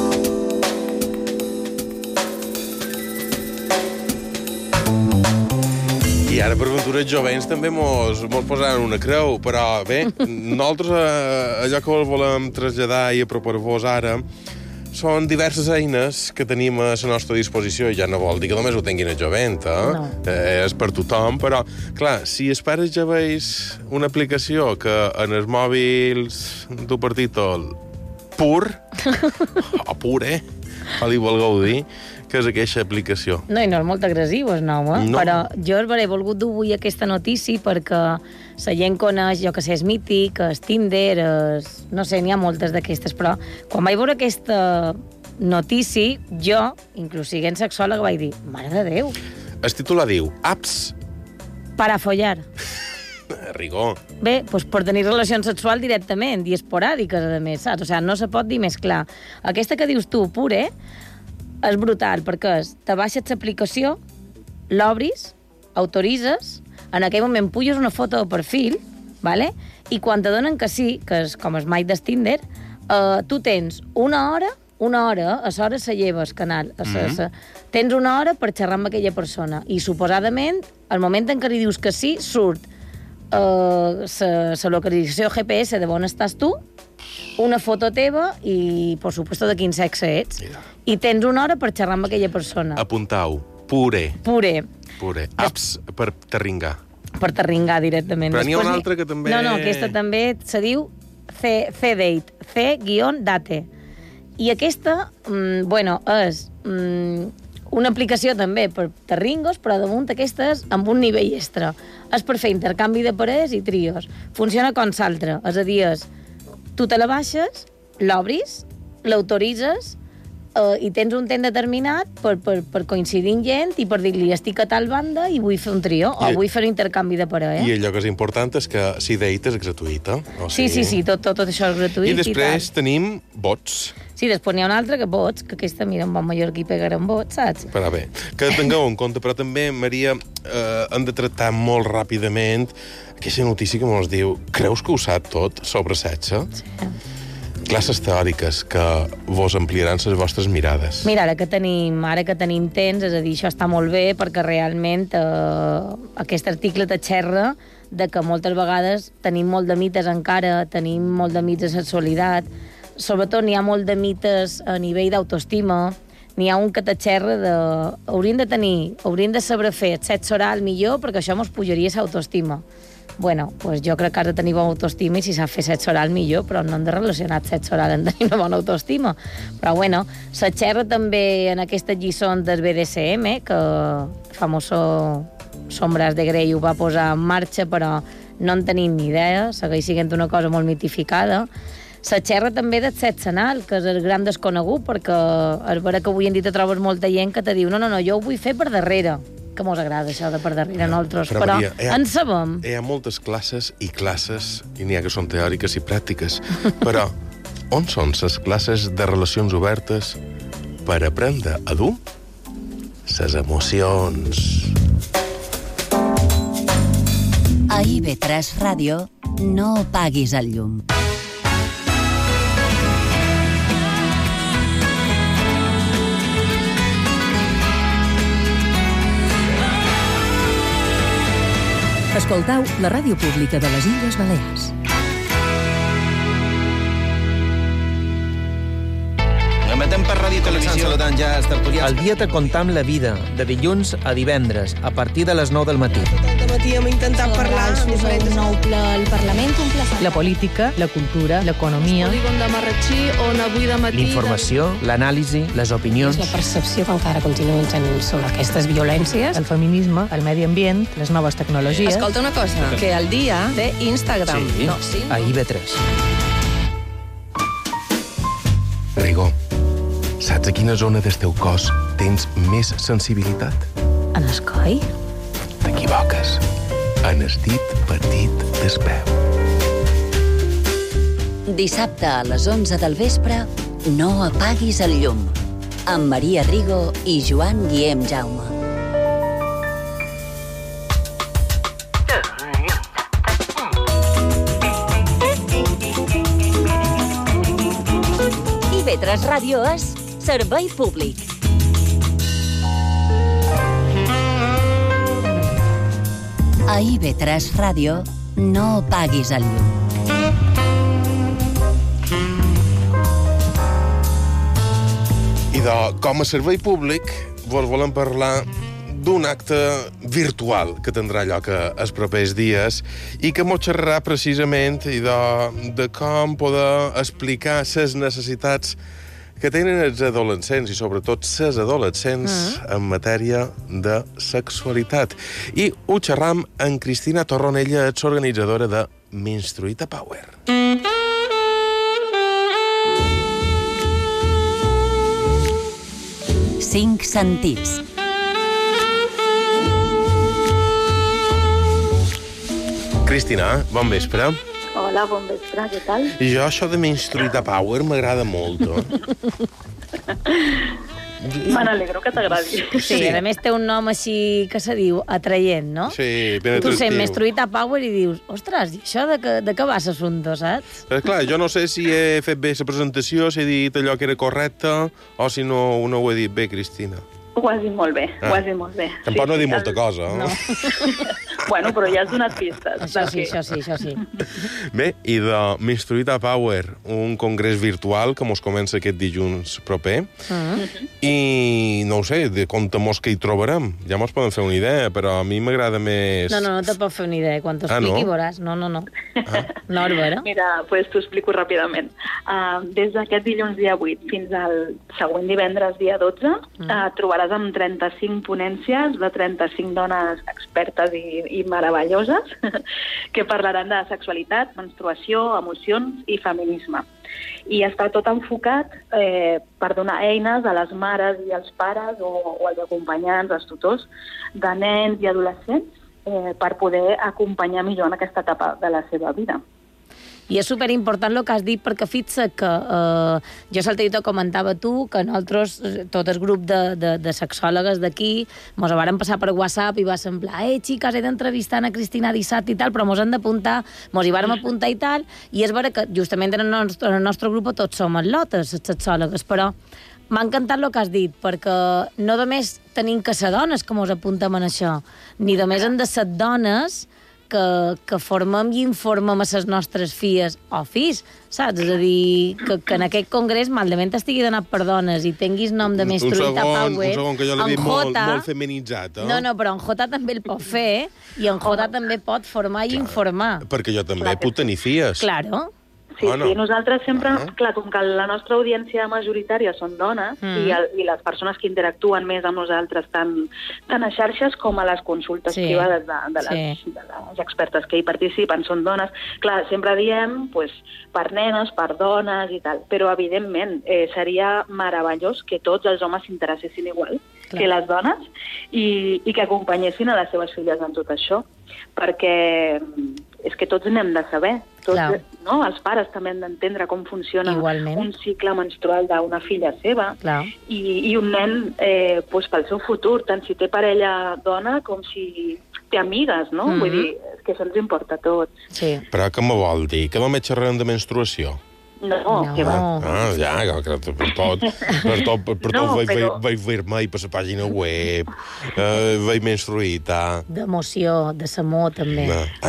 I ara, per aventures jovents, també mos posaran una creu, però bé, nosaltres allò que volem traslladar i apropar-vos ara són diverses eines que tenim a la nostra disposició, i ja no vol dir que només ho tinguin a jovent, No. És per tothom, però, clar, si els pares ja veus una aplicació que en els mòbils du per títol Pur, o Pur, li vulgueu dir, que és aquesta aplicació. No, i no és molt agressiu, el nom, No. Però jo he volgut dur avui aquesta notícia perquè la gent coneix, jo que sé, és mític, és Tinder, no sé, n'hi ha moltes d'aquestes, però quan vaig veure aquesta notícia, jo, inclús siguent sexòloga, vaig dir, mare de Déu. El títol diu Apps Para follar. Rigor. Bé, doncs per tenir relacions sexuals directament i esporàdiques, a més, saps? O sigui, no se pot dir més clar. Aquesta que dius tu, Pure, és brutal, perquè te baixes l'aplicació, l'obris, autoritzes, en aquell moment puges una foto de perfil, ¿vale? I quan te donen que sí, que és com el mic del Tinder, tu tens una hora, una hora, a l'hora se lleva el canal. Tens una hora per xerrar amb aquella persona i, suposadament, al moment en què li dius que sí, surt la localització GPS de on estàs tu, una foto teva i, per supuesto, de quin sexe ets. I tens una hora per xerrar amb aquella persona. Apuntau. Pure. Apps per terringar. Per terringar directament. Però n'hi ha una altra que també... No, aquesta també se diu C-Date, C-Date. I aquesta, és una aplicació també per terringos, però damunt aquestes amb un nivell extra. És per fer intercanvi de parelles i trios. Funciona com l'altre. És a dir, tu te la baixes, l'obris, l'autoritzes i tens un temps determinat per coincidir amb gent i per dir-li estic a tal banda i vull fer un trio o vull fer un intercanvi de parella. I allò que és important és que si Date és gratuïta. Sí, tot això és gratuït. I després tenim bots. Sí, després n'hi ha una altra que bots, que aquesta, mira, en bon mallorquí pegarem bots, saps? Però bé, que tingueu en compte, però també, Maria, hem de tractar molt ràpidament aquesta notícia que ens diu creus que ho sap tot sobre sexe? Sí. Classes teòriques que vos ampliaran les vostres mirades. Mira, ara que tenim temps, és a dir, això està molt bé perquè realment aquest article te xerra de que moltes vegades tenim molt de mites encara, tenim molt de mites de sexualitat, sobretot n'hi ha molt de mites a nivell d'autoestima, n'hi ha un que te xerra de... Hauríem de saber fer el sexe oral millor perquè això mos pujaria l'autoestima. Bueno, pues jo crec que has de tenir bona autoestima i si sap fer sexe oral millor, però no hem de relacionar sexe oral amb tenir una bona autoestima. Però bueno, se xerra també en aquestes lliçons del BDSM, que el famoso Sombras de Grey ho va posar en marxa, però no en tenim ni idea, segueix sent una cosa molt mitificada. Se xerra també del sexe anal, que és el gran desconegut, perquè és vera que avui en dia te trobes molta gent que te diu no, jo ho vull fer per darrere, que mos agrada això de per darrere nosaltres, però Maria, en sabem. Hi ha moltes classes, i n'hi ha que són teòriques i pràctiques, però on són les classes de relacions obertes per aprendre a dur les emocions? A IB3 Ràdio no apaguis el llum. Escoltau la ràdio pública de les Illes Balears. Emetem per Ràdio Televisió. Saludant ja els tertulians. El dia te contam la vida, de dilluns a divendres, a partir de les 9 del matí. Tot el matí hem intentat parlar amb diferents... Nou ple al Parlament, un ple... La política, la cultura, l'economia... El polígon de Marratxí, on avui de matí... L'informació, l'anàlisi, les opinions... La percepció que encara continuen tenint sobre aquestes violències... El feminisme, el medi ambient, les noves tecnologies... Escolta una cosa, que el dia té Instagram. Sí, no, sí? A IB3. Rigo, saps a quina zona del teu cos tens més sensibilitat? En el coll? T'equivoques. En el dit petit del peu. Dissabte a les 11 del vespre, no apaguis el llum. Amb Maria Rigo i Joan Guillem Jaume. IB3 Ràdio és servei públic. A IB3 Ràdio no apaguis el llum. I com a servei públic volem parlar d'un acte virtual que tindrà lloc els propers dies i que mos xerrarà precisament de com poder explicar les necessitats que tenen els adolescents i sobretot les adolescents en matèria de sexualitat. I ho xerram amb Cristina Torrón, ella és organitzadora de Menstruita Power. Cinc sentits. Cristina, bon vespre. Hola, bon vespre, què tal? Jo, això de Menstruita Power m'agrada molt. Me n'alegro que t'agradi. Sí, a més té un nom així que se diu atraient, no? Sí, ben Tu sent atractiu. Menstruïta Power i dius, ostres, i això de què va l'assumpte, saps? Però, clar, jo no sé si he fet bé la presentació, si he dit allò que era correcte, o si no ho he dit bé, Cristina. Ho has dit molt bé, ho has dit molt bé. Tampoc no he dit molta cosa, No. Bueno, però ja has donat pistes. Això sí. Bé, i de Menstruïta Power, un congrés virtual que mos comença aquest dilluns proper, i no ho sé, de compte-mos que hi trobarem. Ja mos poden fer una idea, però a mi m'agrada més... No te pot fer una idea. Quan t'ho Ah, expliqui, no? veuràs. No. No, Albert. Mira, pues t'ho explico ràpidament. Des d'aquest dilluns dia 8 fins al següent divendres dia 12 trobaràs amb 35 ponències de 35 dones expertes i meravelloses que parlaran de sexualitat, menstruació, emocions i feminisme. I està tot enfocat per donar eines a les mares i als pares o als acompanyants, als tutors de nens i adolescents per poder acompanyar millor en aquesta etapa de la seva vida. I és superimportant el que has dit, perquè fixa't que jo saltadito comentava tu que nosaltres, tot el grup de sexòlogues d'aquí, mos varen passar per WhatsApp i va semblar, xiques, he d'entrevistar a Cristina dissabte i tal, però mos han d'apuntar, mos hi vàrem apuntar i tal, i és vera que justament en el nostre grup tots som atlotes, les sexòlogues, però m'ha encantat el que has dit, perquè no només tenim que ser dones que mos apuntem en això, ni només hem de ser dones que formem i informem a les nostres filles o fills, saps? És a dir, que en aquest congrés malament estigui donat per dones i tinguis nom de Menstruïta Power. Un segon, que jo l'he vist molt feminitzat. No, però en Jota també el pot fer i en Jota també pot formar i informar. Perquè jo també puc tenir filles. Claro. Sí, nosaltres sempre, clar, com que la nostra audiència majoritària són dones i les persones que interactuen més amb nosaltres tant a xarxes com a les consultes privades de les expertes que hi participen són dones, clar, sempre diem per nenes, per dones i tal, però evidentment seria meravellós que tots els homes s'interessessin igual que les dones i que acompanyessin a les seves filles en tot això, perquè és que tots n'hem de saber. No? Els pares també han d'entendre com funciona un cicle menstrual d'una filla seva i un nen pel seu futur, tant si té parella dona com si té amigues, no? Vull dir, és que això ens importa a tots. Però què me vol dir? Que només xerrem de menstruació? No, que va. Ja, per tot vaig ver-me per la pàgina web, vaig menstruïta. D'emoció, de samó, també.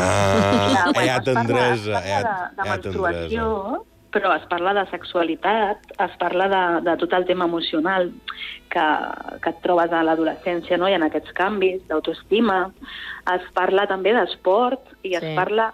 Hi ha tendresa. De menstruació, però es parla de sexualitat, es parla de tot el tema emocional que et trobes a l'adolescència, no? I en aquests canvis d'autoestima. Es parla també d'esport i es parla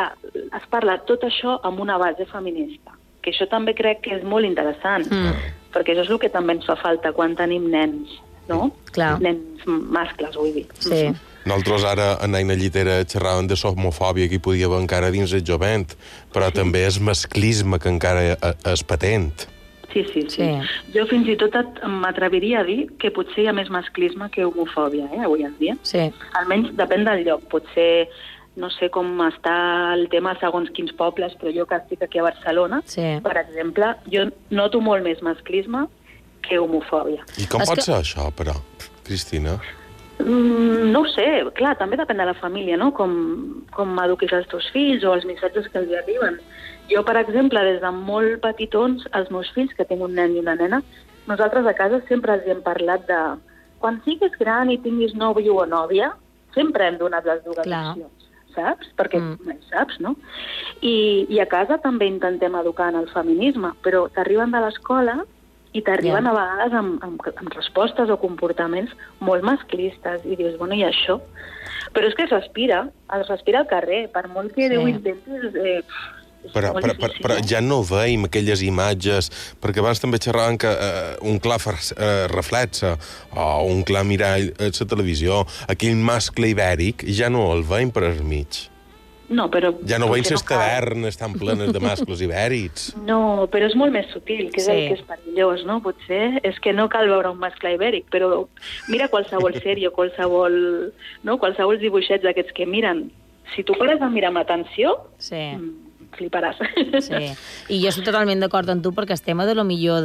tot això amb una base feminista, que això també crec que és molt interessant, perquè això és el que també ens fa falta quan tenim nens, no? Nens mascles, vull dir. Sí. Nosaltres ara, en Aina Llitera, xerràvem de l'homofòbia que hi podia haver encara dins el jovent, però també és masclisme que encara és patent. Sí. Jo fins i tot m'atreviria a dir que potser hi ha més masclisme que homofòbia, avui en dia. Almenys depèn del lloc, potser... No sé com està el tema segons quins pobles, però jo que estic aquí a Barcelona, per exemple, jo noto molt més masclisme que homofòbia. I com pot ser això, però, Cristina? No ho sé, clar, també depèn de la família, no? Com eduquis els teus fills o els missatges que els arriben. Jo, per exemple, des de molt petitons, els meus fills, que tinc un nen i una nena, nosaltres a casa sempre els hem parlat de quan siguis gran i tinguis nòvio o nòvia, sempre hem donat les dues opcions. Saps? Perquè saps, no? I a casa també intentem educar en el feminisme, però t'arriben de l'escola i t'arriben a vegades amb respostes o comportaments molt masclistes i dius, bueno, i això? Però és que es respira al carrer, per molt que Déu intentis... Però ja no veiem aquelles imatges, perquè abans també xerraven que un clar reflexa o un clar mirall a la televisió, aquell mascle ibèric, ja no el veiem per al mig. No, però... Ja no veiem les tavernes tan plenes de mascles ibèrics. No, però és molt més sutil, que és el que és perillós, no? Potser és que no cal veure un mascle ibèric, però mira qualsevol sèrie o qualsevol dibuixets d'aquests que miren. Si tu pares a mirar amb atenció... fliparàs. Sí, i jo estic totalment d'acord amb tu perquè el tema de lo millor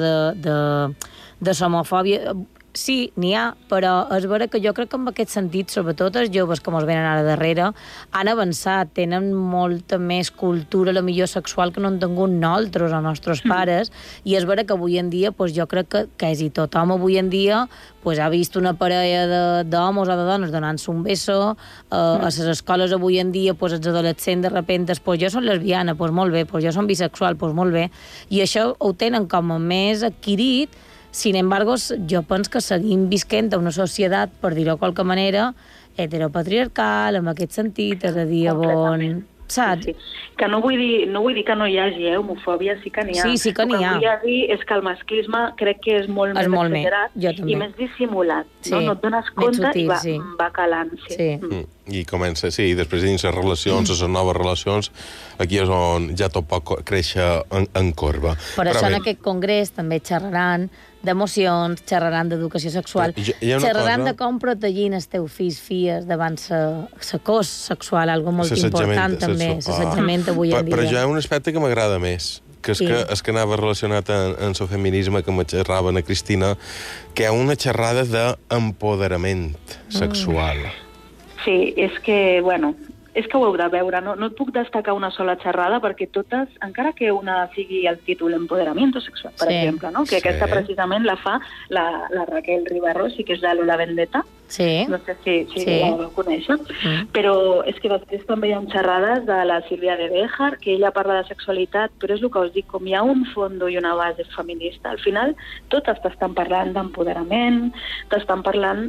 de l'homofòbia... Sí, n'hi ha, però és vera que jo crec que en aquest sentit, sobretot els joves que ens venen ara darrere, han avançat, tenen molta més cultura, la millor sexual, que no han tingut nosaltres o nostres pares, i és vera que avui en dia, jo crec que quasi tothom avui en dia ha vist una parella d'homes o de dones donant-se un beso, a les escoles avui en dia, els adolescents de repente, jo soc lesbiana, molt bé, jo soc bisexual, molt bé, i això ho tenen com a més adquirit. Sin embargo, jo penso que seguim visquent a una societat, per dir-ho de qualque manera, heteropatriarcal, en aquest sentit, és a dir, on... Saps? Sí. Que no vull dir que no hi hagi, homofòbia sí que n'hi ha. Sí que n'hi ha. El que vull dir és que el masclisme crec que és molt més exagerat i més dissimulat. No et dones compte i va calant. Sí. I comença, i després dins les relacions, les noves relacions, aquí és on ja tot pot créixer en corba. Per això en aquest congrés també xerraran d'emocions, xerraran d'educació sexual, xerraran de com protegir els teus fills, filles, davant l'acós sexual, algo molt important també, l'assetjament avui en dia. Però jo hi ha un aspecte que m'agrada més, que és que anava relacionat amb el feminisme, que me xerrava a Cristina, que hi ha una xerrada d'empoderament sexual. Sí, és que ho heu de veure. No et puc destacar una sola xerrada perquè totes, encara que una sigui el títol Empoderamiento Sexual, per exemple, no? Que aquesta precisament la fa la Raquel Ribarros, que és de Lola Vendetta. Sí. No sé si la coneixen. Però és que després també hi ha xerrades de la Sílvia de Béjar, que ella parla de sexualitat, però és el que us dic, com hi ha un fondo i una base feminista, al final totes t'estan parlant d'empoderament, estan parlant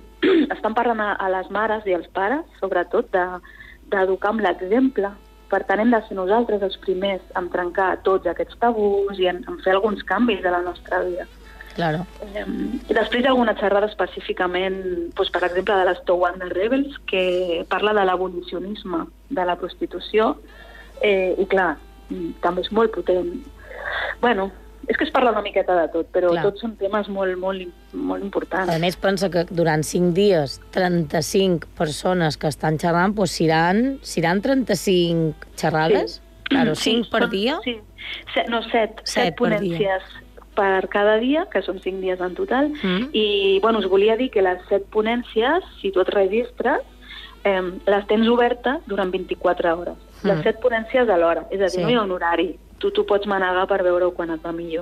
a les mares i als pares, sobretot d'educar amb l'exemple. Per tant, hem de ser nosaltres els primers en trencar tots aquests tabús i en fer alguns canvis de la nostra vida. Claro. I després hi ha alguna xerrada específicament, per exemple, de les Towanda Rebels, que parla de l'abolicionisme de la prostitució, i clar, també és molt potent. Bueno, és que es parla una miqueta de tot, però tots són temes molt, molt, molt importants. A més, pensa que durant 5 dies, 35 persones que estan xerrant, seran 35 xerrades? Sí. Claro, 5 per dia? Sí. 7 ponències per cada dia, que són 5 dies en total, i us volia dir que les 7 ponències, si tu et registres, les tens obertes durant 24 hores. Les 7 ponències alhora, és a dir, no hi ha un horari. Tu pots manegar per veure-ho quan et va millor.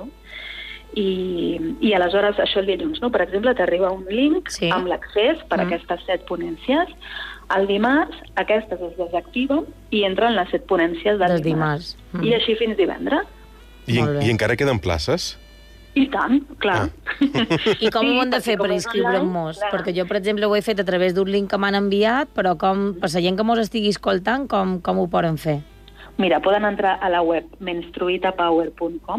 I aleshores, això el dilluns, no? Per exemple, t'arriba un link amb l'accés per a aquestes 7 ponències. El dimarts, aquestes es desactiven i entren les 7 ponències del dimarts. I així fins divendres. I encara queden places? I tant, clar. I com ho hem de fer per inscriure-nos? Perquè jo, per exemple, ho he fet a través d'un link que m'han enviat, però per la gent que mos estigui escoltant, com ho poden fer? Mira, poden entrar a la web menstruitapower.com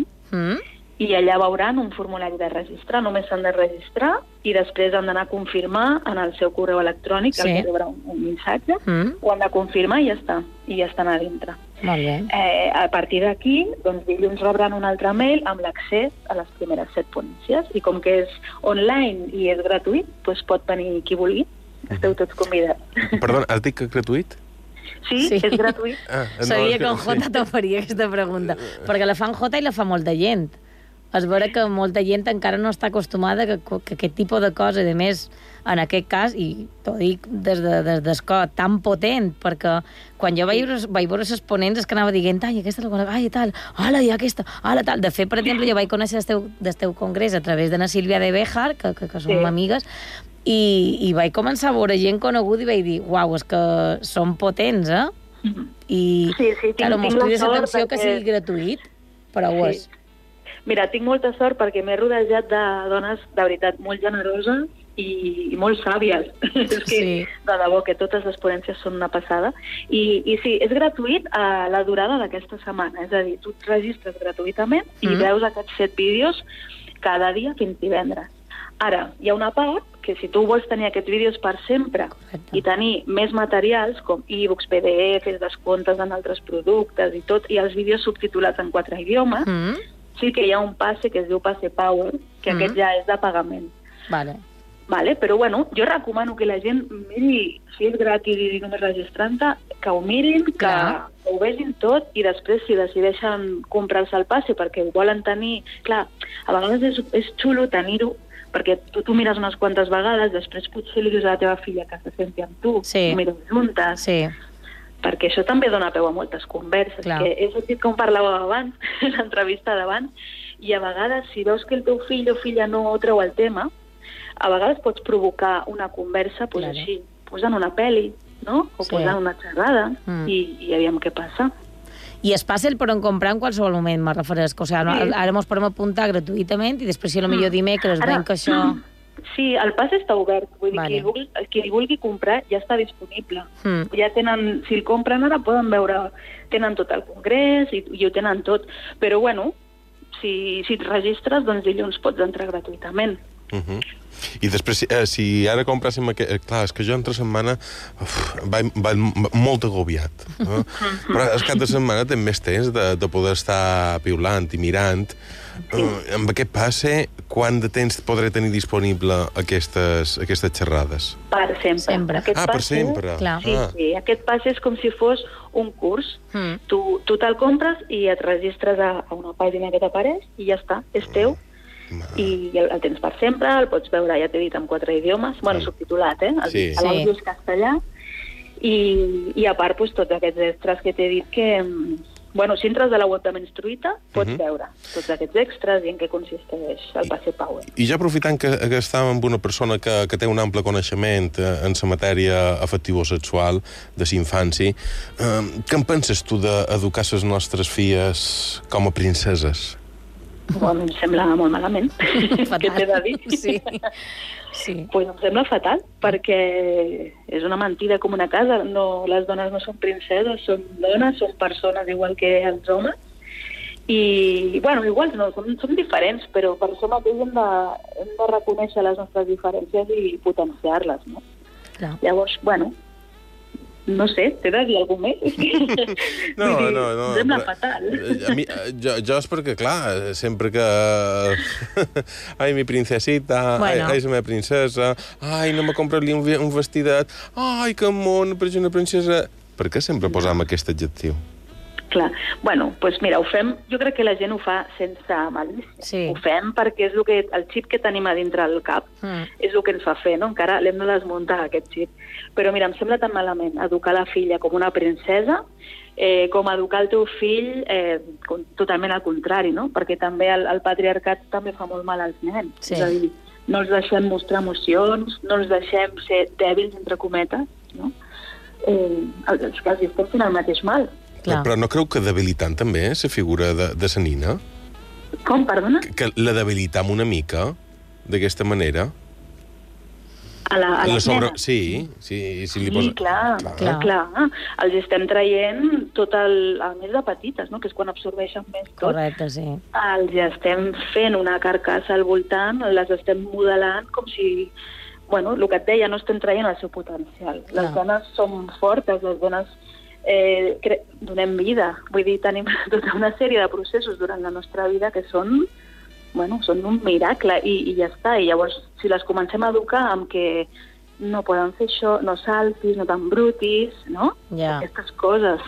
i allà veuran un formulari de registrar. Només s'han de registrar i després han d'anar a confirmar en el seu correu electrònic, que rebrà un missatge, ho han de confirmar i ja està. I ja estan a dintre. Molt bé. A partir d'aquí, dilluns rebran un altre mail amb l'accés a les primeres 7 ponències. I com que és online i és gratuït, pot venir qui vulgui. Esteu tots convidats. Perdona, has dit que és gratuït? Sí, és gratuït. Sabia que en Jota t'oferia aquesta pregunta, perquè la fan Jota i la fa molta gent. És vera que molta gent encara no està acostumada que aquest tipus de cosa, a més, en aquest cas, i t'ho dic des d'escó, tan potent, perquè quan jo vaig veure les ponents és que anava dient, ai, aquesta és la cosa, ai, tal, hola, i aquesta, hola, tal. De fet, per exemple, jo vaig conèixer el teu congrés a través de la Sílvia de Béjar, que som amigues, i vaig començar a veure gent coneguda i vaig dir, uau, és que són potents, I, claro, mos crides l'atenció que sigui gratuït, però ho és. Mira, tinc molta sort perquè m'he rodejat de dones, de veritat, molt generoses i molt sàvies. És que, de debò, que totes les ponències són una passada. I sí, és gratuït a la durada d'aquesta setmana. És a dir, tu et registres gratuïtament i veus aquests 7 vídeos cada dia fins divendres. Ara, hi ha una part que si tu vols tenir aquests vídeos per sempre i tenir més materials, com e-books, PDFs, descomptes en altres productes i tot, i els vídeos subtitulats en 4 idiomes, sí que hi ha un passe que es diu Passe Power, que aquest ja és de pagament. Vale. Vale, però bueno, jo recomano que la gent miri, si és gratis i només registrant-te, que ho mirin, que ho vegin tot i després si decideixen comprar-se el passe perquè ho volen tenir... Clar, a vegades és xulo tenir-ho perquè tu mires unes quantes vegades, després potser li dius a la teva filla que se senti amb tu, ho mires juntes, perquè això també dona peu a moltes converses, que he sentit com parlàveu abans, en l'entrevista d'abans, i a vegades si veus que el teu fill o filla no treu el tema, a vegades pots provocar una conversa així, posant una pel·li, no? O posant una xerrada i aviam què passa. I es passa el poden comprar en qualsevol moment, me referesc. O sigui, ara mos podem apuntar gratuïtament i després si potser dimecres veiem que això... Sí, el pas està obert. Vull dir, qui el vulgui comprar ja està disponible. Ja tenen, si el compren ara poden veure, tenen tot el congrés i ho tenen tot. Però bueno, si et registres, doncs dilluns pots entrar gratuïtament. I després, si ara compràssim clar, és que jo entre setmana vaig molt agobiat, no? Però el cap de setmana tinc més temps de poder estar piulant i mirant. Amb aquest passe, quant de temps podré tenir disponible aquestes xerrades? Per sempre. Per sempre. Sí, aquest passe és com si fos un curs. Tu te'l compres i et registres a una pàgina que t'apareix i ja està, és teu. I el tens per sempre, el pots veure, ja t'he dit, en 4 idiomes, subtitulat, l'àudio és castellà, i a part, tots aquests extras que t'he dit que, si entres a la web de Menstruïta, pots veure tots aquests extras i en què consisteix el passe Power. I ja aprofitant que estàvem amb una persona que té un ample coneixement en la matèria afectivo-sexual de l'infància, què en penses tu d'educar les nostres filles com a princeses? Em sembla molt malament, què t'he de dir? Sí. Pues em sembla fatal, perquè és una mentida com una casa. Les dones no són princeses, són dones, són persones igual que els homes. I, iguals no, som diferents, però per això mateix hem de reconèixer les nostres diferències i potenciar-les, no? Llavors, no sé, t'he de dir alguna cosa més? No. Em sembla fatal. Jo és perquè, clar, sempre que... Ai, mi princesita, ai, la meva princesa, ai, no m'ha comprat un vestidet, ai, que mona, però és una princesa... Per què sempre posam aquest adjectiu? Clar, doncs mira, ho fem, jo crec que la gent ho fa sense malícia. Ho fem perquè és el xip que tenim a dintre del cap, és el que ens fa fer, no? Encara l'hem de desmuntar, aquest xip. Però mira, em sembla tan malament educar la filla com una princesa, com educar el teu fill totalment al contrari, no? Perquè també el patriarcat també fa molt mal als nens. És a dir, no els deixem mostrar emocions, no els deixem ser dèbils, entre cometes, no? Els estem fent el mateix mal. Però no creu que debilitant també la figura de la nina? Com, perdona? Que la debilitam una mica, d'aquesta manera? A les nenes? Sí, clar. Els estem traient tot a més de petites, no? Que és quan absorbeixen més tot. Correcte, sí. Els estem fent una carcassa al voltant, les estem modelant com si... el que et deia, no estem traient el seu potencial. Les dones som fortes, les dones... donem vida. Vull dir, tenim tota una sèrie de processos durant la nostra vida que són un miracle i ja està. I llavors, si les comencem a educar amb que no poden fer això, no saltis, no t'embrutis, no? Aquestes coses.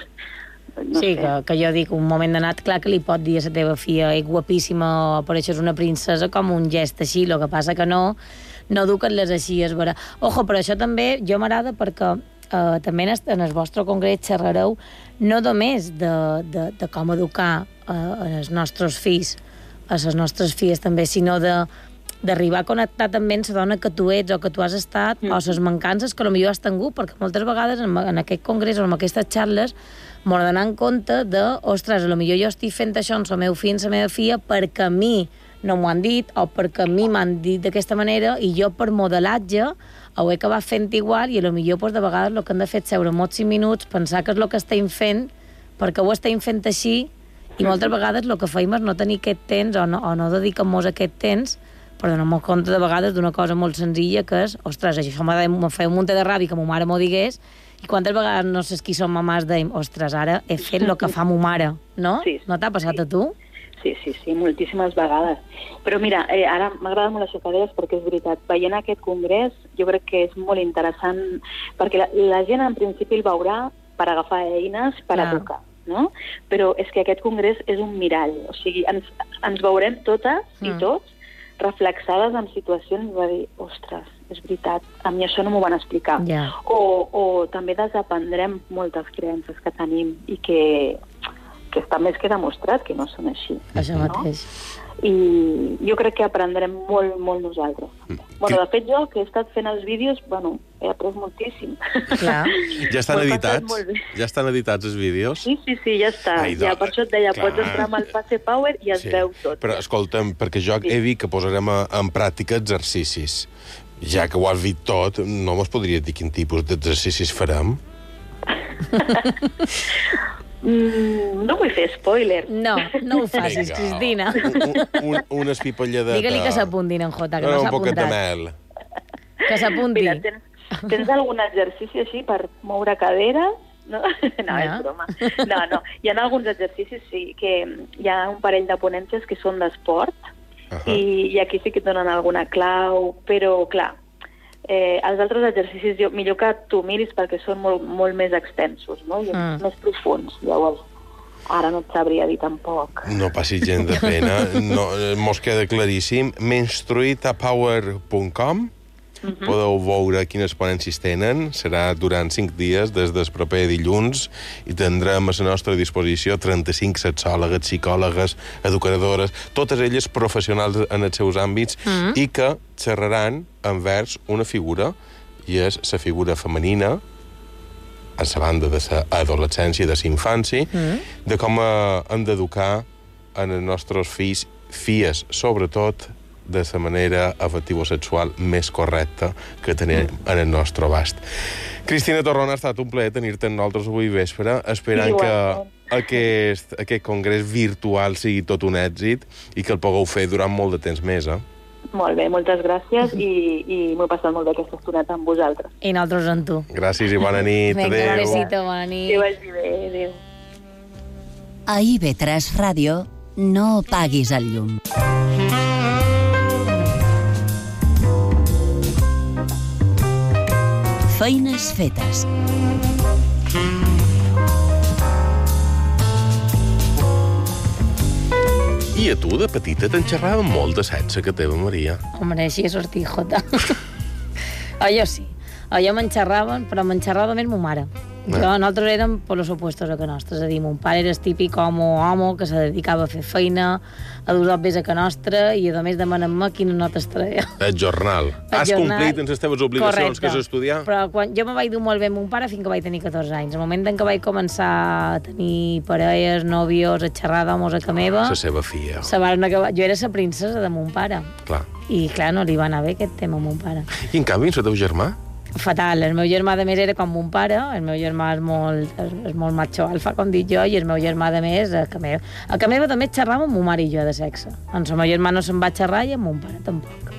Que jo dic, un moment donat, clar que li pot dir a la teva filla guapíssima o apareixes una princesa com un gest així, el que passa que no eduquen-les així, és vera. Ojo, però això també jo m'agrada perquè també en el vostre congrés xerrareu no només de com educar els nostres fills, a les nostres filles també, sinó d'arribar a connectar també amb la dona que tu ets o que tu has estat, o les mancances que potser has tingut, perquè moltes vegades en aquest congrés o en aquestes xarles m'ho d'anar en compte de, ostres, potser jo estic fent això amb el meu fill, la meva filla, perquè a mi no m'ho han dit, o perquè a mi m'han dit d'aquesta manera, i jo per modelatge ho he acabat fent igual, i potser de vegades el que hem de fer és seure molts 5 minuts, pensar que és el que estem fent, perquè ho estem fent així, i moltes vegades el que feim és no tenir aquest temps, o no dediquem-nos aquest temps, per donar-me compte de vegades d'una cosa molt senzilla, que és, ostres, això me feia un munt de ràbia que ma mare m'ho digués, i quantes vegades no sé qui són mamàs dèiem, ostres, ara he fet el que fa ma mare, no? Sí. No t'ha passat a tu? Sí, moltíssimes vegades. Però mira, ara m'agrada molt això que deies perquè és veritat. Veient aquest congrés jo crec que és molt interessant perquè la gent en principi el veurà per agafar eines, per educar, no? Però és que aquest congrés és un mirall. O sigui, ens veurem totes i tots reflexades en situacions i va dir, ostres, és veritat, a mi això no m'ho van explicar. O també desaprendrem moltes creences que tenim i que està més que demostrat que no són així. Això mateix. I jo crec que aprendrem molt, molt nosaltres. De fet, jo que he estat fent els vídeos, he après moltíssim. Clar. Ja estan editats? Ja estan editats els vídeos? Sí, ja està. Ja per això et deia, pots entrar amb el Pace Power i es veu tot. Però escolta'm, perquè jo he dit que posarem en pràctica exercicis. Ja que ho has vist tot, no mos podries dir quin tipus d'exercicis farem? No vull fer spoiler. No ho facis, Cristina. Una espipolladeta. Digue-li que s'apuntin en Jota, que no s'ha apuntat. Un poquet de mel. Que s'apunti. Mira, tens algun exercici així per moure caderes? No, és broma. No. Hi ha alguns exercicis, sí, que hi ha un parell de ponències que són d'esport i aquí sí que et donen alguna clau, però, clar, els altres exercicis millor que tu miris perquè són molt més extensos, no? I més profunds. Llavors, ara no et sabria dir tampoc. No passi gent de pena. Mos queda claríssim. menstruitapower.com podeu veure quines ponències tenen. Serà durant 5 dies, des del proper dilluns, i tindrem a la nostra disposició 35 sexòlogues, psicòlogues, educadores, totes elles professionals en els seus àmbits, i que xerraran envers una figura, i és la figura femenina, a la banda de l'adolescència i de la infància, de com hem d'educar en els nostres fills, filles, sobretot, de la manera afectivo-sexual més correcta que tenim en el nostre abast. Cristina Torrón, ha estat un plaer tenir-te amb nosaltres avui vespre, esperant que aquest congrés virtual sigui tot un èxit i que el pugueu fer durant molt de temps més, Molt bé, moltes gràcies i m'ho he passat molt bé aquesta estoneta amb vosaltres. I nosaltres amb tu. Gràcies i bona nit. Vinga, un besito, bona nit. Que vagi bé, adéu. A IB3 Ràdio, no paguis el llum. Feines fetes. I a tu, de petita, t'enxerrava molt de sexe, que teva Maria. Hombre, així és sortir, Jota. Jo sí. Jo m'enxerraven, però m'enxerrava més ma mare. Nosaltres érem per los opuestos a que nostres. És a dir, mon pare era el típic home que se dedicava a fer feina, a dur obres a que nostra, i a més demanem-me quines notes treia. El jornal. Has complit en les teves obligacions, que és estudiar? Però jo me vaig dur molt bé amb mon pare fins que vaig tenir 14 anys. El moment en què vaig començar a tenir parelles, nòvios, a xerrar d'homes a ca meva... La seva filla. Jo era la princesa de mon pare. Clar. I, clar, no li va anar bé aquest tema a mon pare. I, en canvi, el teu germà? Fatal. El meu germà, de més, era com mon pare. El meu germà és molt macho alfa, com dic jo, i el meu germà, de més, a ca meva. A ca meva també xerràvem mon mare i jo de sexe. El meu germà no se'n va xerrar i amb mon pare tampoc.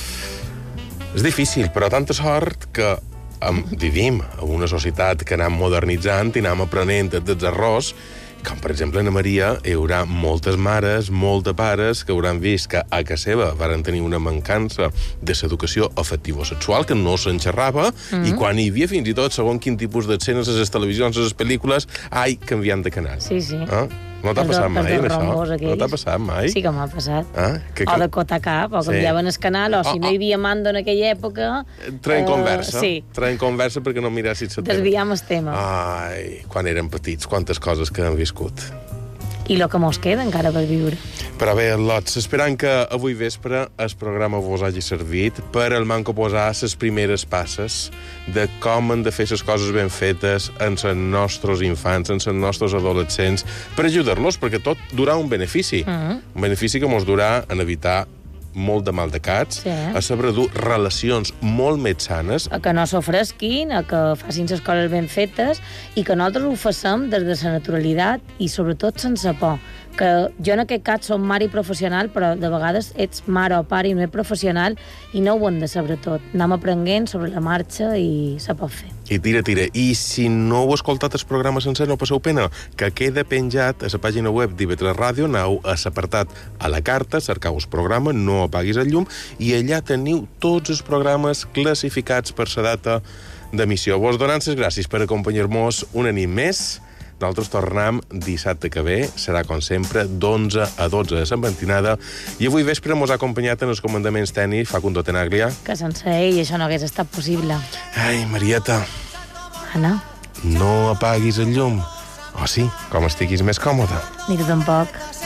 És difícil, però tanta sort que vivim en una societat que anem modernitzant i anem aprenent dels errors, com, per exemple, a Maria, hi haurà moltes mares, molts pares que hauran vist que a casa seva varen tenir una mancança de l'educació afectivo-sexual, que no s'enxerrava, i quan hi havia fins i tot, segons quin tipus d'escenes a les televisions, a les pel·lícules, canviant de canal. Sí. No t'ha passat mai, això? No t'ha passat mai? Sí que m'ha passat. O de cota cap, o canviaven el canal, o si no hi havia mando en aquella època... Traient conversa perquè no mirassis el tema. Desviam el tema. Ai, quan érem petits, quantes coses que hem viscut. I el que mos queda encara per viure. Però bé, lots, esperant que avui vespre el programa vos hagi servit per al manco posar les primeres passes de com han de fer les coses ben fetes en els nostres infants, en els nostres adolescents, per ajudar-los, perquè tot durà un benefici. Un benefici que mos durà en evitar molt de maldecats, a saber dur relacions molt més sanes. A que no s'ofresquin, a que facin les coses ben fetes i que nosaltres ho facem des de la naturalitat i sobretot sense por. Que jo en aquest cas som mare i professional, però de vegades ets mare o pare i no ets professional i no ho hem de saber tot. Anem aprenent sobre la marxa i se pot fer. I tira. I si no heu escoltat el programa sencer, no passeu pena, que queda penjat a la pàgina web d'IV3 Ràdio, aneu a l'apartat a la carta, cercau el programa, no apaguis el llum, i allà teniu tots els programes classificats per la data d'emissió. Vos donant les gràcies per acompanyar-nos una nit més. Nosaltres tornem dissabte que ve, serà com sempre d'11 a 12 de Sant Bentinada, i avui vespre mos ha acompanyat en els comandaments tècnics Facundo Tenaglia. Que sense ell això no hagués estat possible. Ai, Marieta. Anna? No apaguis el llum. O sí, com estiguis més còmode. Ni tu tampoc.